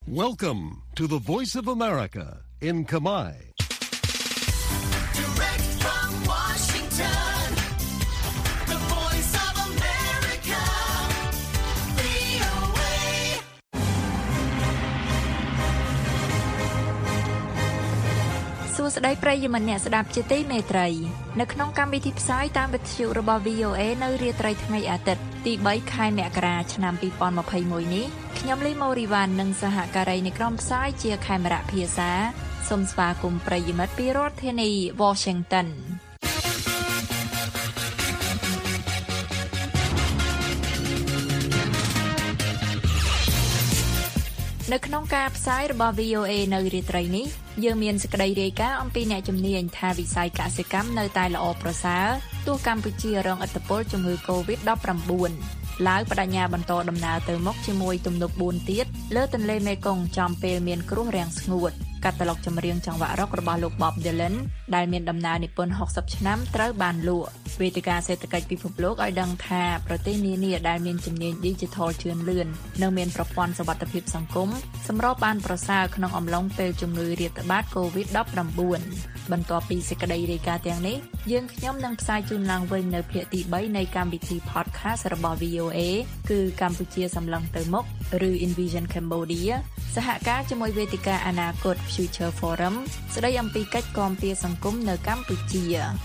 Welcome to the Voice of America in Kamai. Direct from Washington, the Voice of America, VOA. សួស្តីប្រិយមិត្តអ្នកស្ដាប់ជាទីមេត្រីនៅក្នុងកម្មវិធីផ្សាយតាមវិទ្យុរបស់ VOA នៅរាត្រីថ្ងៃអាទិត្យទី3ខែមករាឆ្នាំ2021នេះខ្ញុំលីម៉ូរីវ៉ាន់និងសហការីនៃក្រុមផ្សាយជាខេមរៈភាសាសូមស្វាគមន៍ប្រិយមិត្តពីរដ្ឋធានី Washingtonនៅក្នុងការផ្សាយរបស់ VOA នៅរាត្រីនេះយើងមានសេចក្តីរាយការណ៍អំពីអ្នកជំនាញថាវិស័យកសិកម្មនៅតែល្អប្រសើរទោះកម្ពុជារងឥទ្ធិពលជំងឺ Covid-19 ឡាវបដិញ្ញាបន្តដំណើរទៅមុខជាមួយទំនប់4ទៀតលើទន្លេមេគង្គចំពេលមានគ្រោះរាំងស្ងួតកាតាឡុកចម្រៀងចង្វាក់រ៉ុករបស់លោក Bob Dylan ដែលមានដំណើរនិពន្ធ60ឆ្នាំត្រូវបានលក់វេទិកាសេដ្ឋកិច្ចពិភពលោកឲ្យដឹងថាប្រទេសនានាដែលមានជំនាញ Digital ជឿនលឿននិងមានប្រព័ន្ធសុវត្ថិភាពសង្គមសម្របបានប្រសើរក្នុងអំឡុងពេលជំងឺរាតត្បាត Covid-19 បន្ទាប់ពីសេចក្តីរាយការណ៍ទាំងនេះយើងខ្ញុំនឹងផ្សាយជូនឡើងវិញនៅភាគទី3នៃកម្មវិធី Podcast របស់ VOA គឺកម្ពុជាសម្លឹងទៅមុខឬ Envision Cambodia សហការជាមួយវេទិកាអនាគត Future Forum ស្ដីអំពីកិច្ចគាំពារសង្គមនៅកម្ពុជា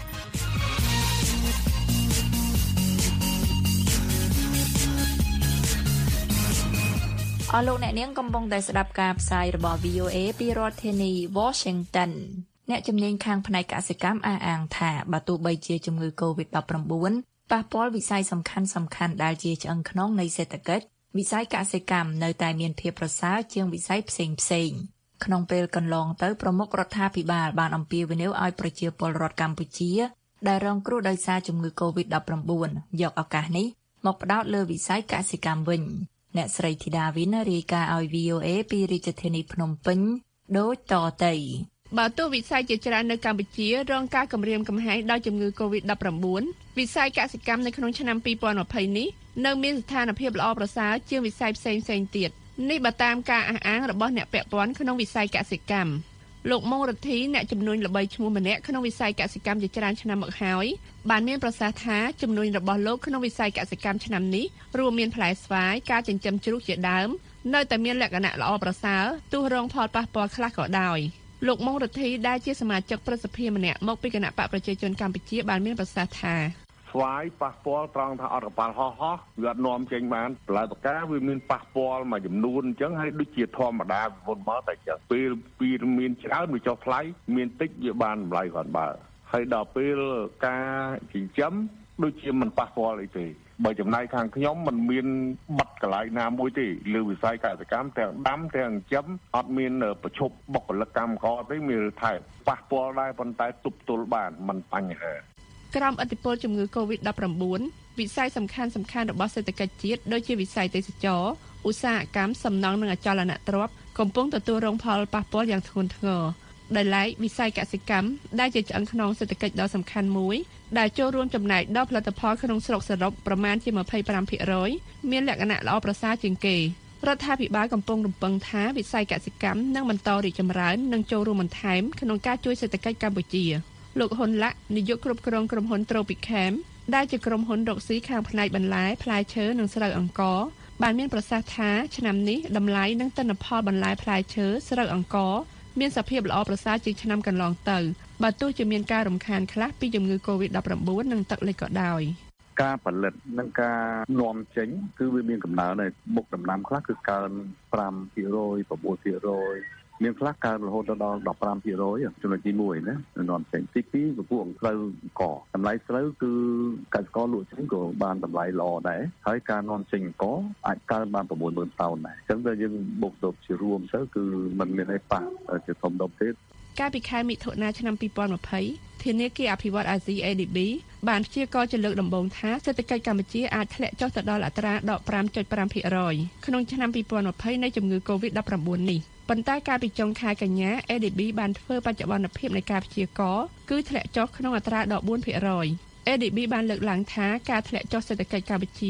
អស់លោកអ្នកនាងកំពុងតែស្ដាប់ការផ្សាយរបស់ VOA ពីរដ្ឋធានី Washington អ្នកជំនាញខាងផ្នែកកសិកម្មអះអាងថាបើទោះបីជាជំងឺ Covid-19 ប៉ះពាល់វិស័យសំខាន់ៗដែលជាឆ្អឹងខ្នងនៃសេដ្ឋកិច្ចវិស័យកសិកម្មនៅតែមានភាពប្រសើរជាងវិស័យផ្សេងៗក្នុងពេលកន្លងទៅប្រមុខរដ្ឋាភិបាលបានអំពាវនាវឲ្យប្រជាពលរដ្ឋកម្ពុជាដែលរងគ្រោះដោយសារជំងឺ Covid-19 យកឱកាសនេះមកផ្ដោតលើវិស័យកសិកម្មវិញអ្នកស្រីធីតាវិនរាយការណ៍ឲ្យ VOA ពីរាជធានីភ្នំពេញដូចតទៅបើទោះវិស័យជាច្រើននៅកម្ពុជារងការគំរាមកំហែងដោយជំងឺ Covid-19 វិស័យកសិកម្មនៅក្នុងឆ្នាំ2020នេះនៅមានស្ថានភាពល្អប្រសើរជាងវិស័យផ្សេងៗទៀតនេះបើតាមការអះអាងរបស់អ្នកពាក់ព័ន្ធក្នុងវិស័យកសិកម្មលោកម៉ុងរទ្ធីអ្នកជំនួញល្បីឈ្មោះម្នាក់ក្នុងវិស័យកសិកម្មជាច្រើនឆ្នាំមកហើយបានមានប្រសាសន៍ថាជំនួញរបស់លោកក្នុងវិស័យកសិកម្មឆ្នាំនេះរួមមានផ្លែស្វាយការចិញ្ចឹមជ្រូកជាដើមនៅតែមានលក្ខណៈល្អប្រសើរទោះរងផលប៉ះពាល់ខ្លះក៏ដោយលោកម៉ុងរទ្ធីដែលជាសមាជិកប្រសិទ្ធិម្នាក់មកពីគណៈបកប្រជាជនកម្ពុជាបានមានប្រសាសន៍ថាស្វាយប៉ះពាល់ត្រង់ថាអត់កប៉ាល់ហោះវាអត់នាំចេញបានបន្លែបកាវាមានប៉ះពាល់មួយចំនួនអញ្ចឹងហើយដូចជាធម្មតាមុនមកតែចឹងពេលមានច្រើនវាចុះថ្លៃមានតិចវាបានតម្លៃគាត់បើហើយដល់ពេលការចិញ្ចឹមដូចជាមិនប៉ះពាល់អីទេបើចំណែកខាងខ្ញុំมันមានបាត់កន្លែងណាមួយទេលើវិស័យកសិកម្មទាំងដាំទាំងចិញ្ចឹមអត់មានប្រជុំបុគ្គលិកកម្មករទេមានថែប៉ះពាល់ដែរប៉ុន្តែទប់ទល់បានមិនបញ្ហាក្រោមឥទ្ធិពលជំងឺ Covid-19 វិស័យសំខាន់ៗរបស់សេដ្ឋកិច្ចជាតិដូចជាវិស័យទេសចរណ៍ឧស្សាហកម្មសំណង់និងអចលនទ្រព្យកំពុងទទួលរងផលប៉ះពាល់យ៉ាងធ្ងន់ធ្ងរដោយឡែកវិស័យកសិកម្មដែលជាឆ្អឹងខ្នងសេដ្ឋកិច្ចដ៏សំខាន់មួយដែលចូលរួមចំណែកដល់ផលិតផលក្នុងស្រុកសរុបប្រមាណជា 25% មានលក្ខណៈល្អប្រសើរជាងគេរដ្ឋាភិបាលកំពុងរំពឹងថាវិស័យកសិកម្មនឹងបន្តរីកចម្រើននិងចូលរួមបន្ថែមក្នុងការជួយសេដ្ឋកិច្ចកម្ពុជាលោកហ៊ុនឡាក់នាយកគ្រប់គ្រងក្រុមហ៊ុន Tropicam ដែលជាក្រុមហ៊ុនរកស៊ីខាងផ្នែកបន្លែផ្លែឈើនិងស្រូវអង្ករបានមានប្រសាសន៍ថាឆ្នាំនេះតម្លៃនិងទិន្នផលបន្លែផ្លែឈើស្រូវអង្ករមានសភាពល្អប្រសើរជាងឆ្នាំកន្លងទៅបើទោះជាមានការរំខានខ្លះពីជំងឺ Covid-19 និងទឹកលិចក៏ដោយការផលិតនិងការនាំចេញគឺវាមានកំណើនហើយមុខដំណាំខ្លះគឺកើន 5% 9% មានខ្លះកើនរហូតដល់ 15% ចំណុចទី1ណានាំចេញទី2ពពួកស្រូវអង្គតម្លៃស្រូវគឺកសិករលក់ចេញក៏បានតម្លៃល្អដែរហើយការនាំចេញអង្គអាចកើនបាន 60000 តោនដែរអញ្ចឹងតែយើងបុកទៅជារួមទៅគឺมันមានអីប៉ះជាធំដុំទេកាលពីខែមិថុនាឆ្នាំ2020ធនាគារអភិវឌ្ឍន៍អាស៊ី ADB បានព្យាករណ៍ជាលើកដំបូងថាសេដ្ឋកិច្ចកម្ពុជាអាចធ្លាក់ចុះទៅដល់អត្រាដក 5.5% ក្នុងឆ្នាំ2020នៃជំងឺ Covid-19 នេះប៉ុន្តែកាលពីចុងខែកញ្ញា ADB បានធ្វើបច្ចុប្បន្នភាពនៃការព្យាករណ៍គឺធ្លាក់ចុះក្នុងអត្រាដក 4%ADB បានលើកឡើងថាការធ្លាក់ចុះសេដ្ឋកិច្ចកម្ពុជា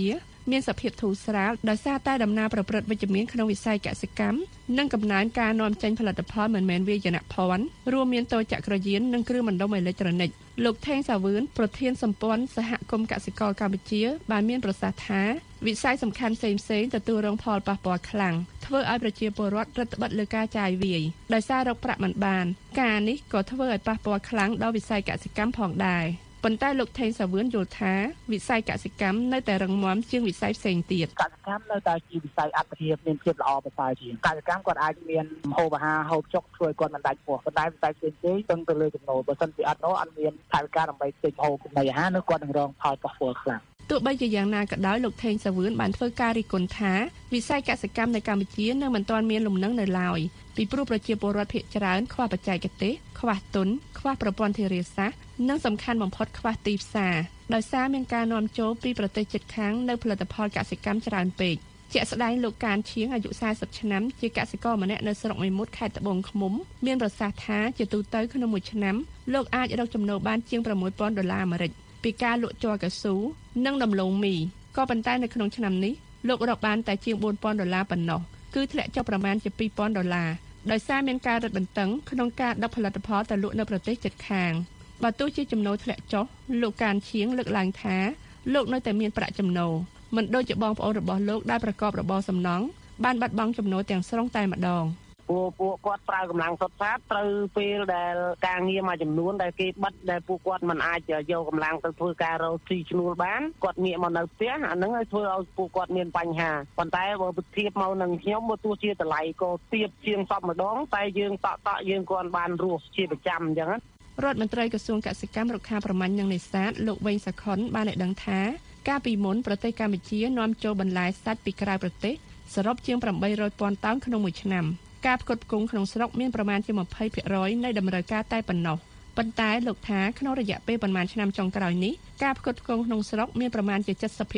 មានសភាពធូរស្រាលដោយសារតែដំណើរប្រព្រឹត្តវិជ្ជមានក្នុងវិស័យកសិកម្មនិងកំណើនការនាំចេញផលិតផលមិនមែនវាយនភ័ណ្ឌរួមមានតូចចក្រយាននិងគ្រឿងបណ្ដុំអេឡិចត្រូនិកលោកថេងសាវឿនប្រធានសម្ព័ន្ធសហគមន៍កសិករកម្ពុជាបានមានប្រសាសន៍ថាវិស័យសំខាន់ផ្សេងៗទទួលរងផលប៉ះពាល់ខ្លាំងធ្វើឲ្យប្រជាពលរដ្ឋរឹតបន្តឹងលើការចាយវាយដោយសាររកប្រាក់មិនបានការនេះក៏ធ្វើឲ្យប៉ះពាល់ខ្លាំងដល់វិស័យកសិកម្មផងដែរប៉ុន្តែលោកថេងសាវឿនយល់ថាវិស័យកសិកម្មនៅតែរឹងមាំជាងវិស័យផ្សេងទៀតកសិកម្មនៅតែជាវិស័យអភិភាពមានភាពល្អប្រសើរជាងកសិកម្មគាត់អាចមានហូបអាហារហូបចុកធ្វើឲ្យគាត់មិនដាច់ពោះប៉ុន្តែវិស័យផ្សេងៗពឹងទៅលើចំណូលបើសិនជាអត់នោះអត់មានថវិកាដើម្បីទិញហូបចំណីអាហារនោះគាត់នឹងរងផលប៉ះពាល់ខ្លាំងទោះបីជាយ៉ាងណាក៏ដោយលោកថេងសាវឿនបានធ្វើការរិះគន់ថាវិស័យកសិកម្មនៅកម្ពុជានៅមិនទាន់មានលំនឹងនៅឡើយពីព្រោះប្រជាពលរដ្ឋភាគច្រើនខ្វះបច្ចេកទេសខ្វះទុនខ្វះប្រព័ន្ធធារាសាស្ត្រនិងសំខាន់បំផុតខ្វះទីផ្សារដោយសារមានការនាំចូលពីប្រទេសជិតខាងនៅផលិតផលកសិកម្មច្រើនពេកជាក់ស្ដែងលោកកានឈៀងអាយុ40ឆ្នាំជាកសិករម្នាក់នៅស្រុកមេមត់ខេត្តត្បូងឃ្មុំមានប្រសាសន៍ថាជាទូទៅក្នុងមួយឆ្នាំលោកអាចរកចំណូលបានជាង$6,000អាមេរិកពីការលក់ជ័រកៅស៊ូនិងដំឡូងមីក៏ប៉ុន្តែនៅក្នុងឆ្នាំនេះលោករកបានតែជាង$4,000ប៉ុណ្ណោះគឺធ្លាក់ចុះប្រមាណជា$2,000ដោយសារមានការរឹតបន្តឹងក្នុងការដឹកផលិតផលទៅលក់នៅប្រទេសជិតខាងបើទោះជាចំណូលធ្លាក់ចុះលោកកានឈៀងលើកឡើងថាលោកនៅតែមានប្រាក់ចំណូលមិនដូចជាបងប្អូនរបស់លោកដែលប្រកបរបរសំណង់បានបាត់បង់ចំណូលទាំងស្រុងតែម្ដងពួកគាត់ប្រើកម្លាំងសុទ្ធសាធត្រូវពេលដែលការងារមួយចំនួនដែលគេបិទដែលពួកគាត់មិនអាចយកកម្លាំងទៅធ្វើការរកស៊ីឈ្នួលបានគាត់ងាកមកនៅផ្ទះអាហ្នឹងឲ្យធ្វើឲ្យពួកគាត់មានបញ្ហាប៉ុន្តែបើពិធៀបមកនឹងខ្ញុំបើទោះជាតម្លៃក៏ទាបជាងសពម្ដងតែយើងតក់យើងគាត់បានរស់ជាប្រចាំអញ្ចឹងរដ្ឋមន្ត្រីក្រសួងកសិកម្មរុក្ខាប្រមាញ់និងនេសាទលោកវែងសាខុនបានឲ្យដឹងថាកាលពីមុនប្រទេសកម្ពុជានាំចូលបន្លែសាច់ពីក្រៅប្រទេសសរុបជាង800,000 តោនក្នុងមួយឆ្នាំការផ្គត់ផ្គង់ក្នុងស្រុកមានប្រមាណជា20%នៃតម្រូវការតែប៉ុណ្ណោះប៉ុន្តែលោកថាក្នុងរយៈពេលប្រមាណឆ្នាំចុងក្រោយនេះការផ្គត់ផ្គង់ក្នុងស្រុកមានប្រមាណជា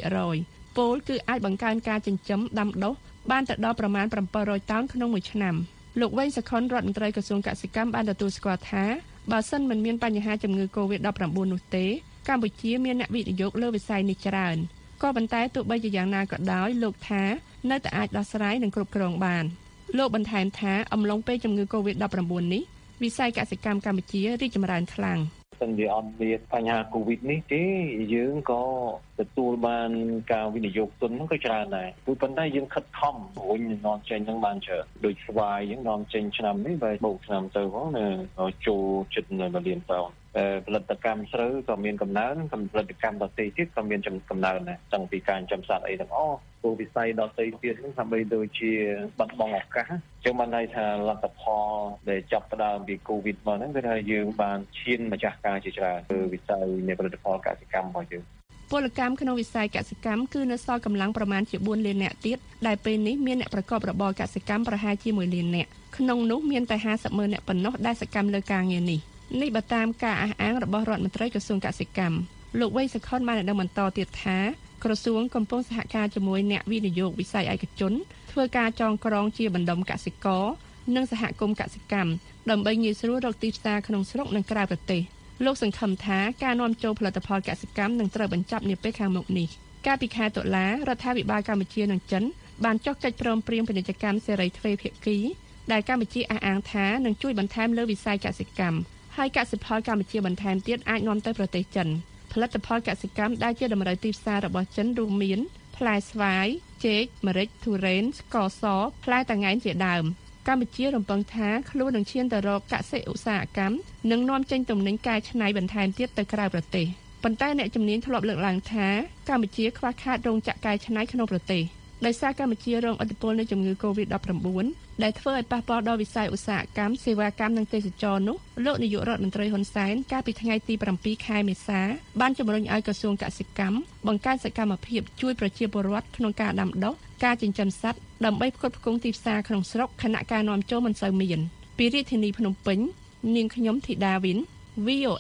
70%ពោលគឺអាចបង្កើនការចិញ្ចឹមដាំដុះបានទៅដល់ប្រមាណ700 តោនក្នុងមួយឆ្នាំលោកវែងសាខុនរដ្ឋមន្ត្រីក្រសួងកសិកម្មបានទទួលស្គាល់ថាបើសិនមិនមានបញ្ហាជំងឺ Covid-19 នោះទេកម្ពុជាមានអ្នកវិនិយោគលើវិស័យនេះច្រើនក៏ប៉ុន្តែទោះបីជាយ៉ាងណាក៏ដោយលោកថានៅតែអាចដោះស្រាយនិងគ្រប់គ្រងបានលោកបន្ថែមថាអំឡុងពេលជំងឺ Covid-19 នេះវិស័យកសិកម្មកម្ពុជារីកចម្រើនខ្លាំងសិនជាអត់មានបញ្ហា Covid នេះទេយើងក៏ទទួលបានការវិនិយោគទុនហ្នឹងក៏ច្រើនដែរប៉ុន្តែយើងខិតខំរុញនាំចេញហ្នឹងបានច្រើនដូចស្វាយយើងនាំចេញឆ្នាំនេះបែបបូកឆ្នាំទៅផងនៅចូលចិត្ត1លានតោនផលិតកម្មស្រូវក៏មានកំណើនផលិតកម្មដទៃទៀតក៏មានកំណើនដែរតាំងពីការចិញ្ចឹមសត្វអីទាំងអស់គោលវិស័យដទៃទៀតហ្នឹងថាបីដូចជាបាត់បង់ឱកាសចឹងបានន័យថាលទ្ធផលដែលចាប់ផ្ដើមពី Covid មកហ្នឹងគឺថាយើងបានឈានម្ចាស់ការជាច្រើនគឺវិស័យនៃផលិតផលកសិកម្មរបស់យើងពលកម្មក្នុងវិស័យកសិកម្មគឺនៅសល់កម្លាំងប្រមាណជា4លាននាក់ទៀតដែលពេលនេះមានអ្នកប្រកបរបរកសិកម្មប្រហែលជា1លាននាក់ក្នុងនោះមានតែ50,000នាក់ប៉ុណ្ណោះដែលសកម្មលើការងារនេះបើតាមការអះអាងរបស់រដ្ឋមន្ត្រីក្រសួងកសិកម្មលោកវៃសុខុនបានដឹងបន្តទៀតថាក្រសួងកំពុងសហការជាមួយអ្នកវិនិយោគវិស័យឯកជនធ្វើការចងក្រងជាបណ្ដុំកសិករនិងសហគមន៍កសិកម្មដើម្បីងាយស្រួលរកទីផ្សារក្នុងស្រុកនិងក្រៅប្រទេសលោកសង្ឃឹមថាការនាំចូលផលិតផលកសិកម្មនឹងត្រូវបញ្ចប់នាពេលខាងមុខនេះកាលពីខែតុលារដ្ឋាភិបាលកម្ពុជានិងចិនបានចុះកិច្ចព្រមព្រៀងពាណិជ្ជកម្មសេរីទ្វេភាគីដែលកម្ពុជាអះអាងថានឹងជួយបន្ថែមលើវិស័យកសិកម្មហើយកសិផលកម្ពុជាបន្ថែមទៀតអាចនាំទៅប្រទេសចិនផលិតផលកសិកម្មដែលជាតម្រូវទីផ្សាររបស់ចិនរួមមានផ្លែស្វាយចេកម្រេចធូរ៉េនស្ករសផ្លែតាងែងជាដើមកម្ពុជារំពឹងថាខ្លួននឹងឈានទៅរកកសិឧស្សាហកម្មនិងនាំចេញទំនិញកែច្នៃបន្ថែមទៀតទៅក្រៅប្រទេសប៉ុន្តែអ្នកជំនាញធ្លាប់លើកឡើងថាកម្ពុជាខ្វះខាតរោងចក្រកែច្នៃក្នុងប្រទេសដោយសារកម្ពុជារងឥទ្ធិពលនៃជំងឺ Covid-19 ដែលធ្វើឲ្យប៉ះពាល់ដល់វិស័យឧស្សាហកម្មសេវាកម្មនិងទេសចរណ៍នោះលោកនាយករដ្ឋមន្ត្រីហ៊ុនសែនកាលពីថ្ងៃទី7 ខែមេសាបានជំរុញឲ្យក្រសួងកសិកម្មបង្កើនសកម្មភាពជួយប្រជាពលរដ្ឋក្នុងការដាំដុះការចិញ្ចឹមសត្វដើម្បីផ្គត់ផ្គង់ទីផ្សារក្នុងស្រុកខណៈការនាំចូលមិនសូវមានពីរាជធានីភ្នំពេញនាងខ្ញុំធីតាវិន VOA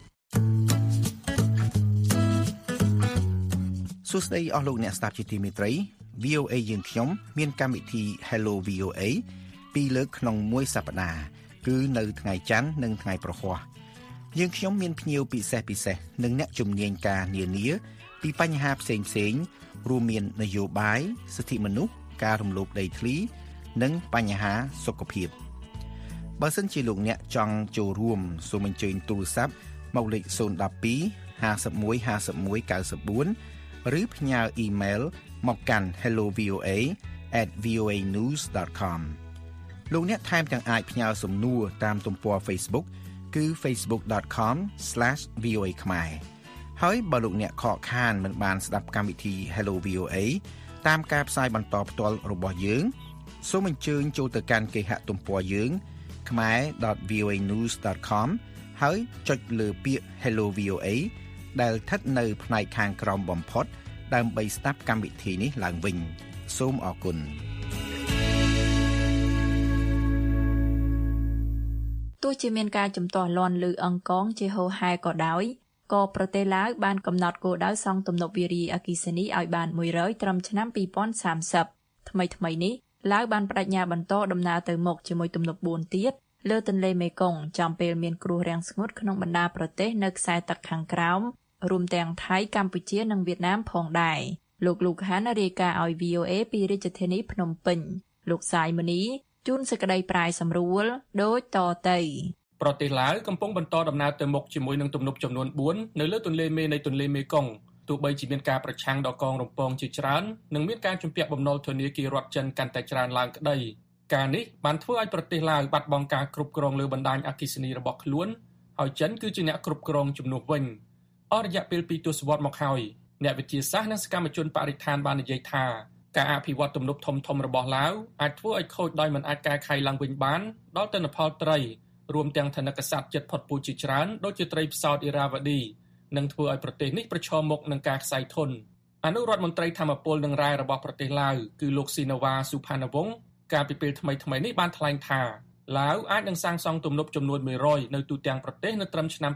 សួស្តីអស់លោកអ្នកស្ដាប់ជាទីមេត្រី VOA យើងខ្ញុំមានកម្មវិធី Hello VOA 2លើកក្នុងមួយសប្តាហ៍គឺនៅថ្ងៃច័ន្ទនិងថ្ងៃប្រហ័សយើងខ្ញុំមានភ្ញៀវពិសេសនិងអ្នកជំនាញការនានាពីបញ្ហាផ្សេងរួមមាននយោបាយសិទ្ធិមនុស្សការរំលោភដីធ្លីនិងបញ្ហាសុខភាពបើសិនជាលោកអ្នកចង់ចូលរួមសូមអញ្ជើញទូរស័ព្ទមកលេខ012 51 51 94 ឬផ្ញើអ៊ីមែលមកកាន់ hellovoa@voanews.com លោកអ្នកថែមទាំងអាចផ្ញើសំណួរតាមទំព័រ Facebook គឺ facebook.com/voa ខ្មែរហើយបើលោកអ្នកខកខានមិនបានស្ដាប់កម្មវិធី Hello VOA តាមការផ្សាយបន្តផ្ទាល់របស់យើងសូមអញ្ជើញចូលទៅកាន់គេហទំព័រយើងkhmer.voanews.com ហើយចុចលើពាក្យ Hello VOA ដែលស្ថិតនៅផ្នែកខាងក្រោមបំផុតដើម្បីស្ដាប់កម្មវិធីនេះឡើងវិញសូមអរគុណទោះជាមានការជំទាស់លាន់លើអង្គកងជាហូរហែក៏ដោយក៏ប្រទេសឡាវបានកំណត់គោលដៅសង់ទំនប់វារីអគ្គិសនីឲ្យបាន100ត្រឹមឆ្នាំ2030ថ្មីនេះឡាវបានបដិញ្ញាបន្តដំណើរទៅមុខជាមួយទំនប់4ទៀតលើទន្លេមេគង្គចំពេលមានគ្រោះរាំងស្ងួតក្នុងបណ្ដាប្រទេសនៅខ្សែទឹកខាងក្រោមរួមទាំងថៃកម្ពុជានិងវៀតណាមផងដែរលោកលូកហានរាយការណ៍ឲ្យ VOA ពីរាជធានីភ្នំពេញលោកសាយមនីជួនសេចក្តីប្រាយសម្រួលដូចតទៅប្រទេសឡាវកំពុងបន្តដំណើរទៅមុខជាមួយនឹងទំនប់ចំនួន4នៅលើទន្លេមេនៃទន្លេមេគង្គទោះបីជាមានការប្រឆាំងដល់កងរំពងជាច្រើននិងមានការជំពាក់បំណុលធនាគាររដ្ឋចិនកាន់តែច្រើនឡើងក្តីការនេះបានធ្វើឲ្យប្រទេសឡាវបាត់បង់ការគ្រប់គ្រងលើបណ្ដាញអគ្គិសនីរបស់ខ្លួនហើយចិនគឺជាអ្នកគ្រប់គ្រងជំនួសវិញអស់រយៈពេល2ទសវត្សរ៍មកហើយអ្នកវិទ្យាសាស្ត្រនិងសកម្មជនបរិស្ថានបាននិយាយថាការអភិវឌ្ឍទំនប់ធំៗរបស់ឡាវអាចធ្វើឲ្យខូចដោយមិនអាចកែខៃឡើងវិញបានដល់ទិន្នផលត្រីរួមទាំងថនិកសត្វជិតផុតពូជជាច្រើនដូចជាត្រីផ្សោតអ៊ីរ៉ាវ៉ាឌីនឹងធ្វើឲ្យប្រទេសនេះប្រឈមមុខនឹងការខ្សែធនអនុរដ្ឋមន្ត្រីធម្មពលនិងរ៉ែរបស់ប្រទេសឡាវគឺលោកស៊ីណាវ៉ាស៊ូផាណាវងកាលពីពេលថ្មីនេះបានថ្លែងថាឡាវអាចនឹងសាងសង់ទំនប់ចំនួន100នៅទូទាំងប្រទេសនៅត្រឹមឆ្នាំ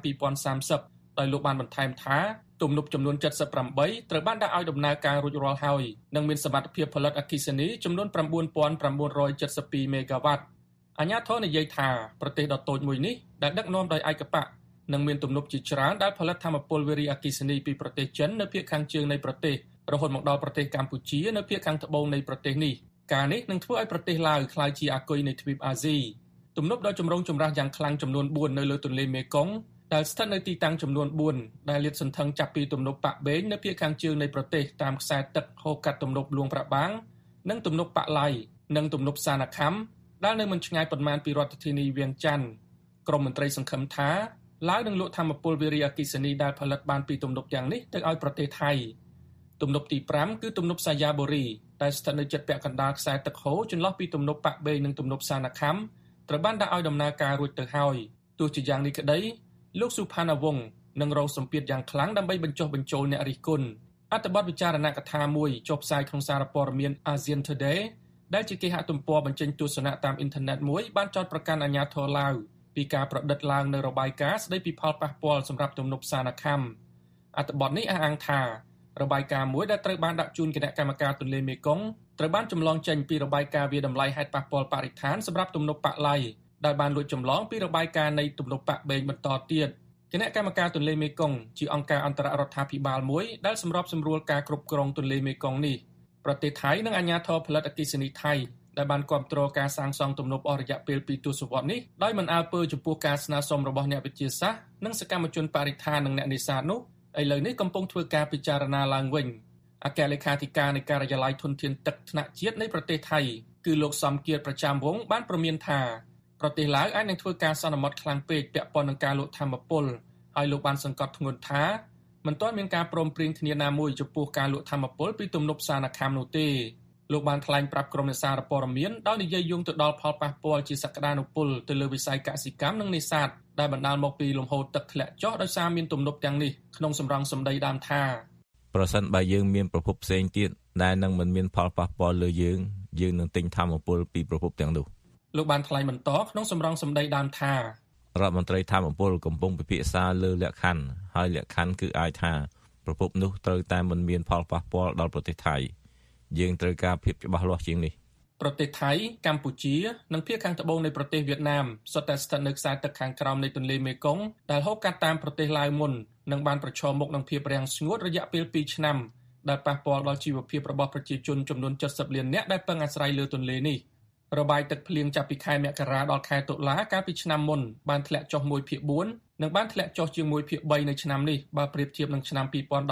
2030ដោយលោកបានបន្ថែមថាទំនប់ចំនួន78ត្រូវបានដាក់ឲ្យដំណើរការរួចរាល់ហើយនិងមានសមត្ថភាពផលិតអគ្គិសនីចំនួន 9972 មេហ្គាវ៉ាត់អាជ្ញាធរនិយាយថាប្រទេសដ៏តូចមួយនេះដែលដឹកនាំដោយឯកបកនិងមានទំនប់ជាច្រើនដែលផលិតថាមពលវារីអគ្គិសនីពីប្រទេសចិននៅភាគខាងជើងនៃប្រទេសរហូតមកដល់ប្រទេសកម្ពុជានៅភាគខាងត្បូងនៃប្រទេសនេះការនេះនឹងធ្វើឲ្យប្រទេសឡាវក្លាយជាអាគុយនៃទ្វីបអាស៊ីទំនប់ដ៏ចម្រូងចម្រាសយ៉ាងខ្លាំងចំនួន4នៅលើទន្លេមេគង្គដែលស្ថិតនៅទីតាំងចំនួន4ដែលលាតសន្ធឹងចាប់ពីទំនប់ប៉ាក់បេងនៅភាគខាងជើងនៃប្រទេសតាមខ្សែទឹកហូរកាត់ទំនប់លួងប្រាបាំងនិងទំនប់ប៉ាក់ឡៃនិងទំនប់សាណាខំដែលនៅមិនឆ្ងាយប៉ុន្មានពីរដ្ឋធានីវៀងច័ន្ទក្រមមន្ត្រីសង្ឃឹមថាឡាវនឹងលក់ថាមពលវារីអគ្គិសនីដែលផលិតបានពីទំនប់ទាំងនេះទៅឲ្យប្រទេសថៃទំនប់ទី5គឺទំនប់សាយ៉ាបូរីដែលស្ថិតនៅជិតពាក់កណ្ដាលខ្សែទឹកហូរចន្លោះពីទំនប់ប៉ាក់បេងនិងទំនប់សាណាខំត្រូវបានដាក់ឲ្យដំណើរការរួចទៅហើយទោះជាយ៉ាងនេះក្តីលោកស៊ូផាណាវងនឹងរងសម្ពាធយ៉ាងខ្លាំងដើម្បីបញ្ចុះបញ្ចូលអ្នករិះគន់អត្ថបទវិចារណកថាមួយចុះផ្សាយក្នុងសារព័ត៌មាន ASEAN Today ដែលជាគេហទំព័របញ្ចេញទស្សនៈតាមអ៊ីនធឺណិតមួយបានចោទប្រកាន់អាជ្ញាធរឡាវពីការប្រឌិតឡើងនៅរបាយការណ៍ស្តីពីផលប៉ះពាល់សម្រាប់ទំនប់សាណាខំអត្ថបទនេះអះអាងថារបាយការណ៍មួយដែលត្រូវបានដាក់ជូនគណៈកម្មការទន្លេមេគង្គត្រូវបានចម្លងចេញពីរបាយការណ៍វាតម្លៃហេតុប៉ះពាល់បរិស្ថានសម្រាប់ទំនប់ប៉ាក់ឡៃដែលបានលួចចម្លងពីរបាយការណ៍នៃទំនប់ប៉ាក់បេងបន្តទៀតគណៈកម្មការទន្លេមេគង្គជាអង្គការអន្តររដ្ឋាភិបាលមួយដែលសម្របសម្រួលការគ្រប់គ្រងទន្លេមេគង្គនេះប្រទេសថៃនិងអាជ្ញាធរផលិតអគ្គិសនីថៃដែលបានគាំទ្រការសាងសង់ទំនប់អស់រយៈពេល2ទសវត្សរ៍នេះដោយមិនអើពើចំពោះការស្នើសុំរបស់អ្នកវិទ្យាសាស្ត្រនិងសកម្មជនបរិស្ថាននិងអ្នកនេសាទនោះឥឡូវនេះកំពុងធ្វើការពិចារណាឡើងវិញអគ្គលេខាធិការនៃការិយាល័យធនធានទឹកថ្នាក់ជាតិនៃប្រទេសថៃគឺលោកសំគៀតប្រចាំវងបានព្រមានថាប្រទេសឡាវអាចនឹងធ្វើការសន្មត់ខ្លាំងពេកពាក់ព័ន្ធនឹងការលក់ថាមពលហើយលោកបានសង្កត់ធ្ងន់ថាមិនទាន់មានការព្រមព្រៀងគ្នាណាមួយចំពោះការលក់ថាមពលពីទំនប់សាណាខំនោះទេលោកបានថ្លែងប្រាប់ក្រុមនេសាទព័ត៌មានដោយនិយាយយោងទៅដល់ផលប៉ះពាល់ជាសក្តានុពលទៅលើវិស័យកសិកម្មនិងនេសាទដែលបណ្ដាលមកពីលំហូរទឹកធ្លាក់ចុះដោយសារមានទំនប់ទាំងនេះក្នុងសម្រង់សម្ដីដើមថាប្រសិនបើយើងមានប្រភពផ្សេងទៀតដែលនឹងមិនមានផលប៉ះពាល់លើយើងនឹងទិញថាមពលពីប្រភពទាំងនោះលោកបានថ្លែងបន្តក្នុងសម្រង់សម្ដីដើមថារដ្ឋមន្ត្រីថាមពលកំពុងពិភាក្សាលើលក្ខខណ្ឌហើយលក្ខខណ្ឌគឺអាចថាប្រភពនោះត្រូវតែមិនមានផលប៉ះពាល់ដល់ប្រទេសថៃយើងត្រូវការភាពច្បាស់លាស់ជាងនេះប្រទេសថៃកម្ពុជានិងភាគខាងត្បូងនៃប្រទេសវៀតណាមសុទ្ធតែស្ថិតនៅខ្សែទឹកខាងក្រោមនៃទន្លេមេគង្គដែលហូរកាត់តាមប្រទេសឡាវមុននិងបានប្រឈមមុខនឹងភាពរាំងស្ងួតរយៈពេល2ឆ្នាំដែលប៉ះពាល់ដល់ជីវភាពរបស់ប្រជាជនចំនួន70លាននាក់ដែលពឹងអាស្រ័យលើទន្លេនេះរបាយទឹកភ្លៀងចាប់ពីខែមករាដល់ខែតុលាកាលពីឆ្នាំមុនបានធ្លាក់ចុះ 1/4 និងបានធ្លាក់ចុះជាង 1/3 នៅឆ្នាំនេះបើប្រៀបធៀបនឹងឆ្នាំ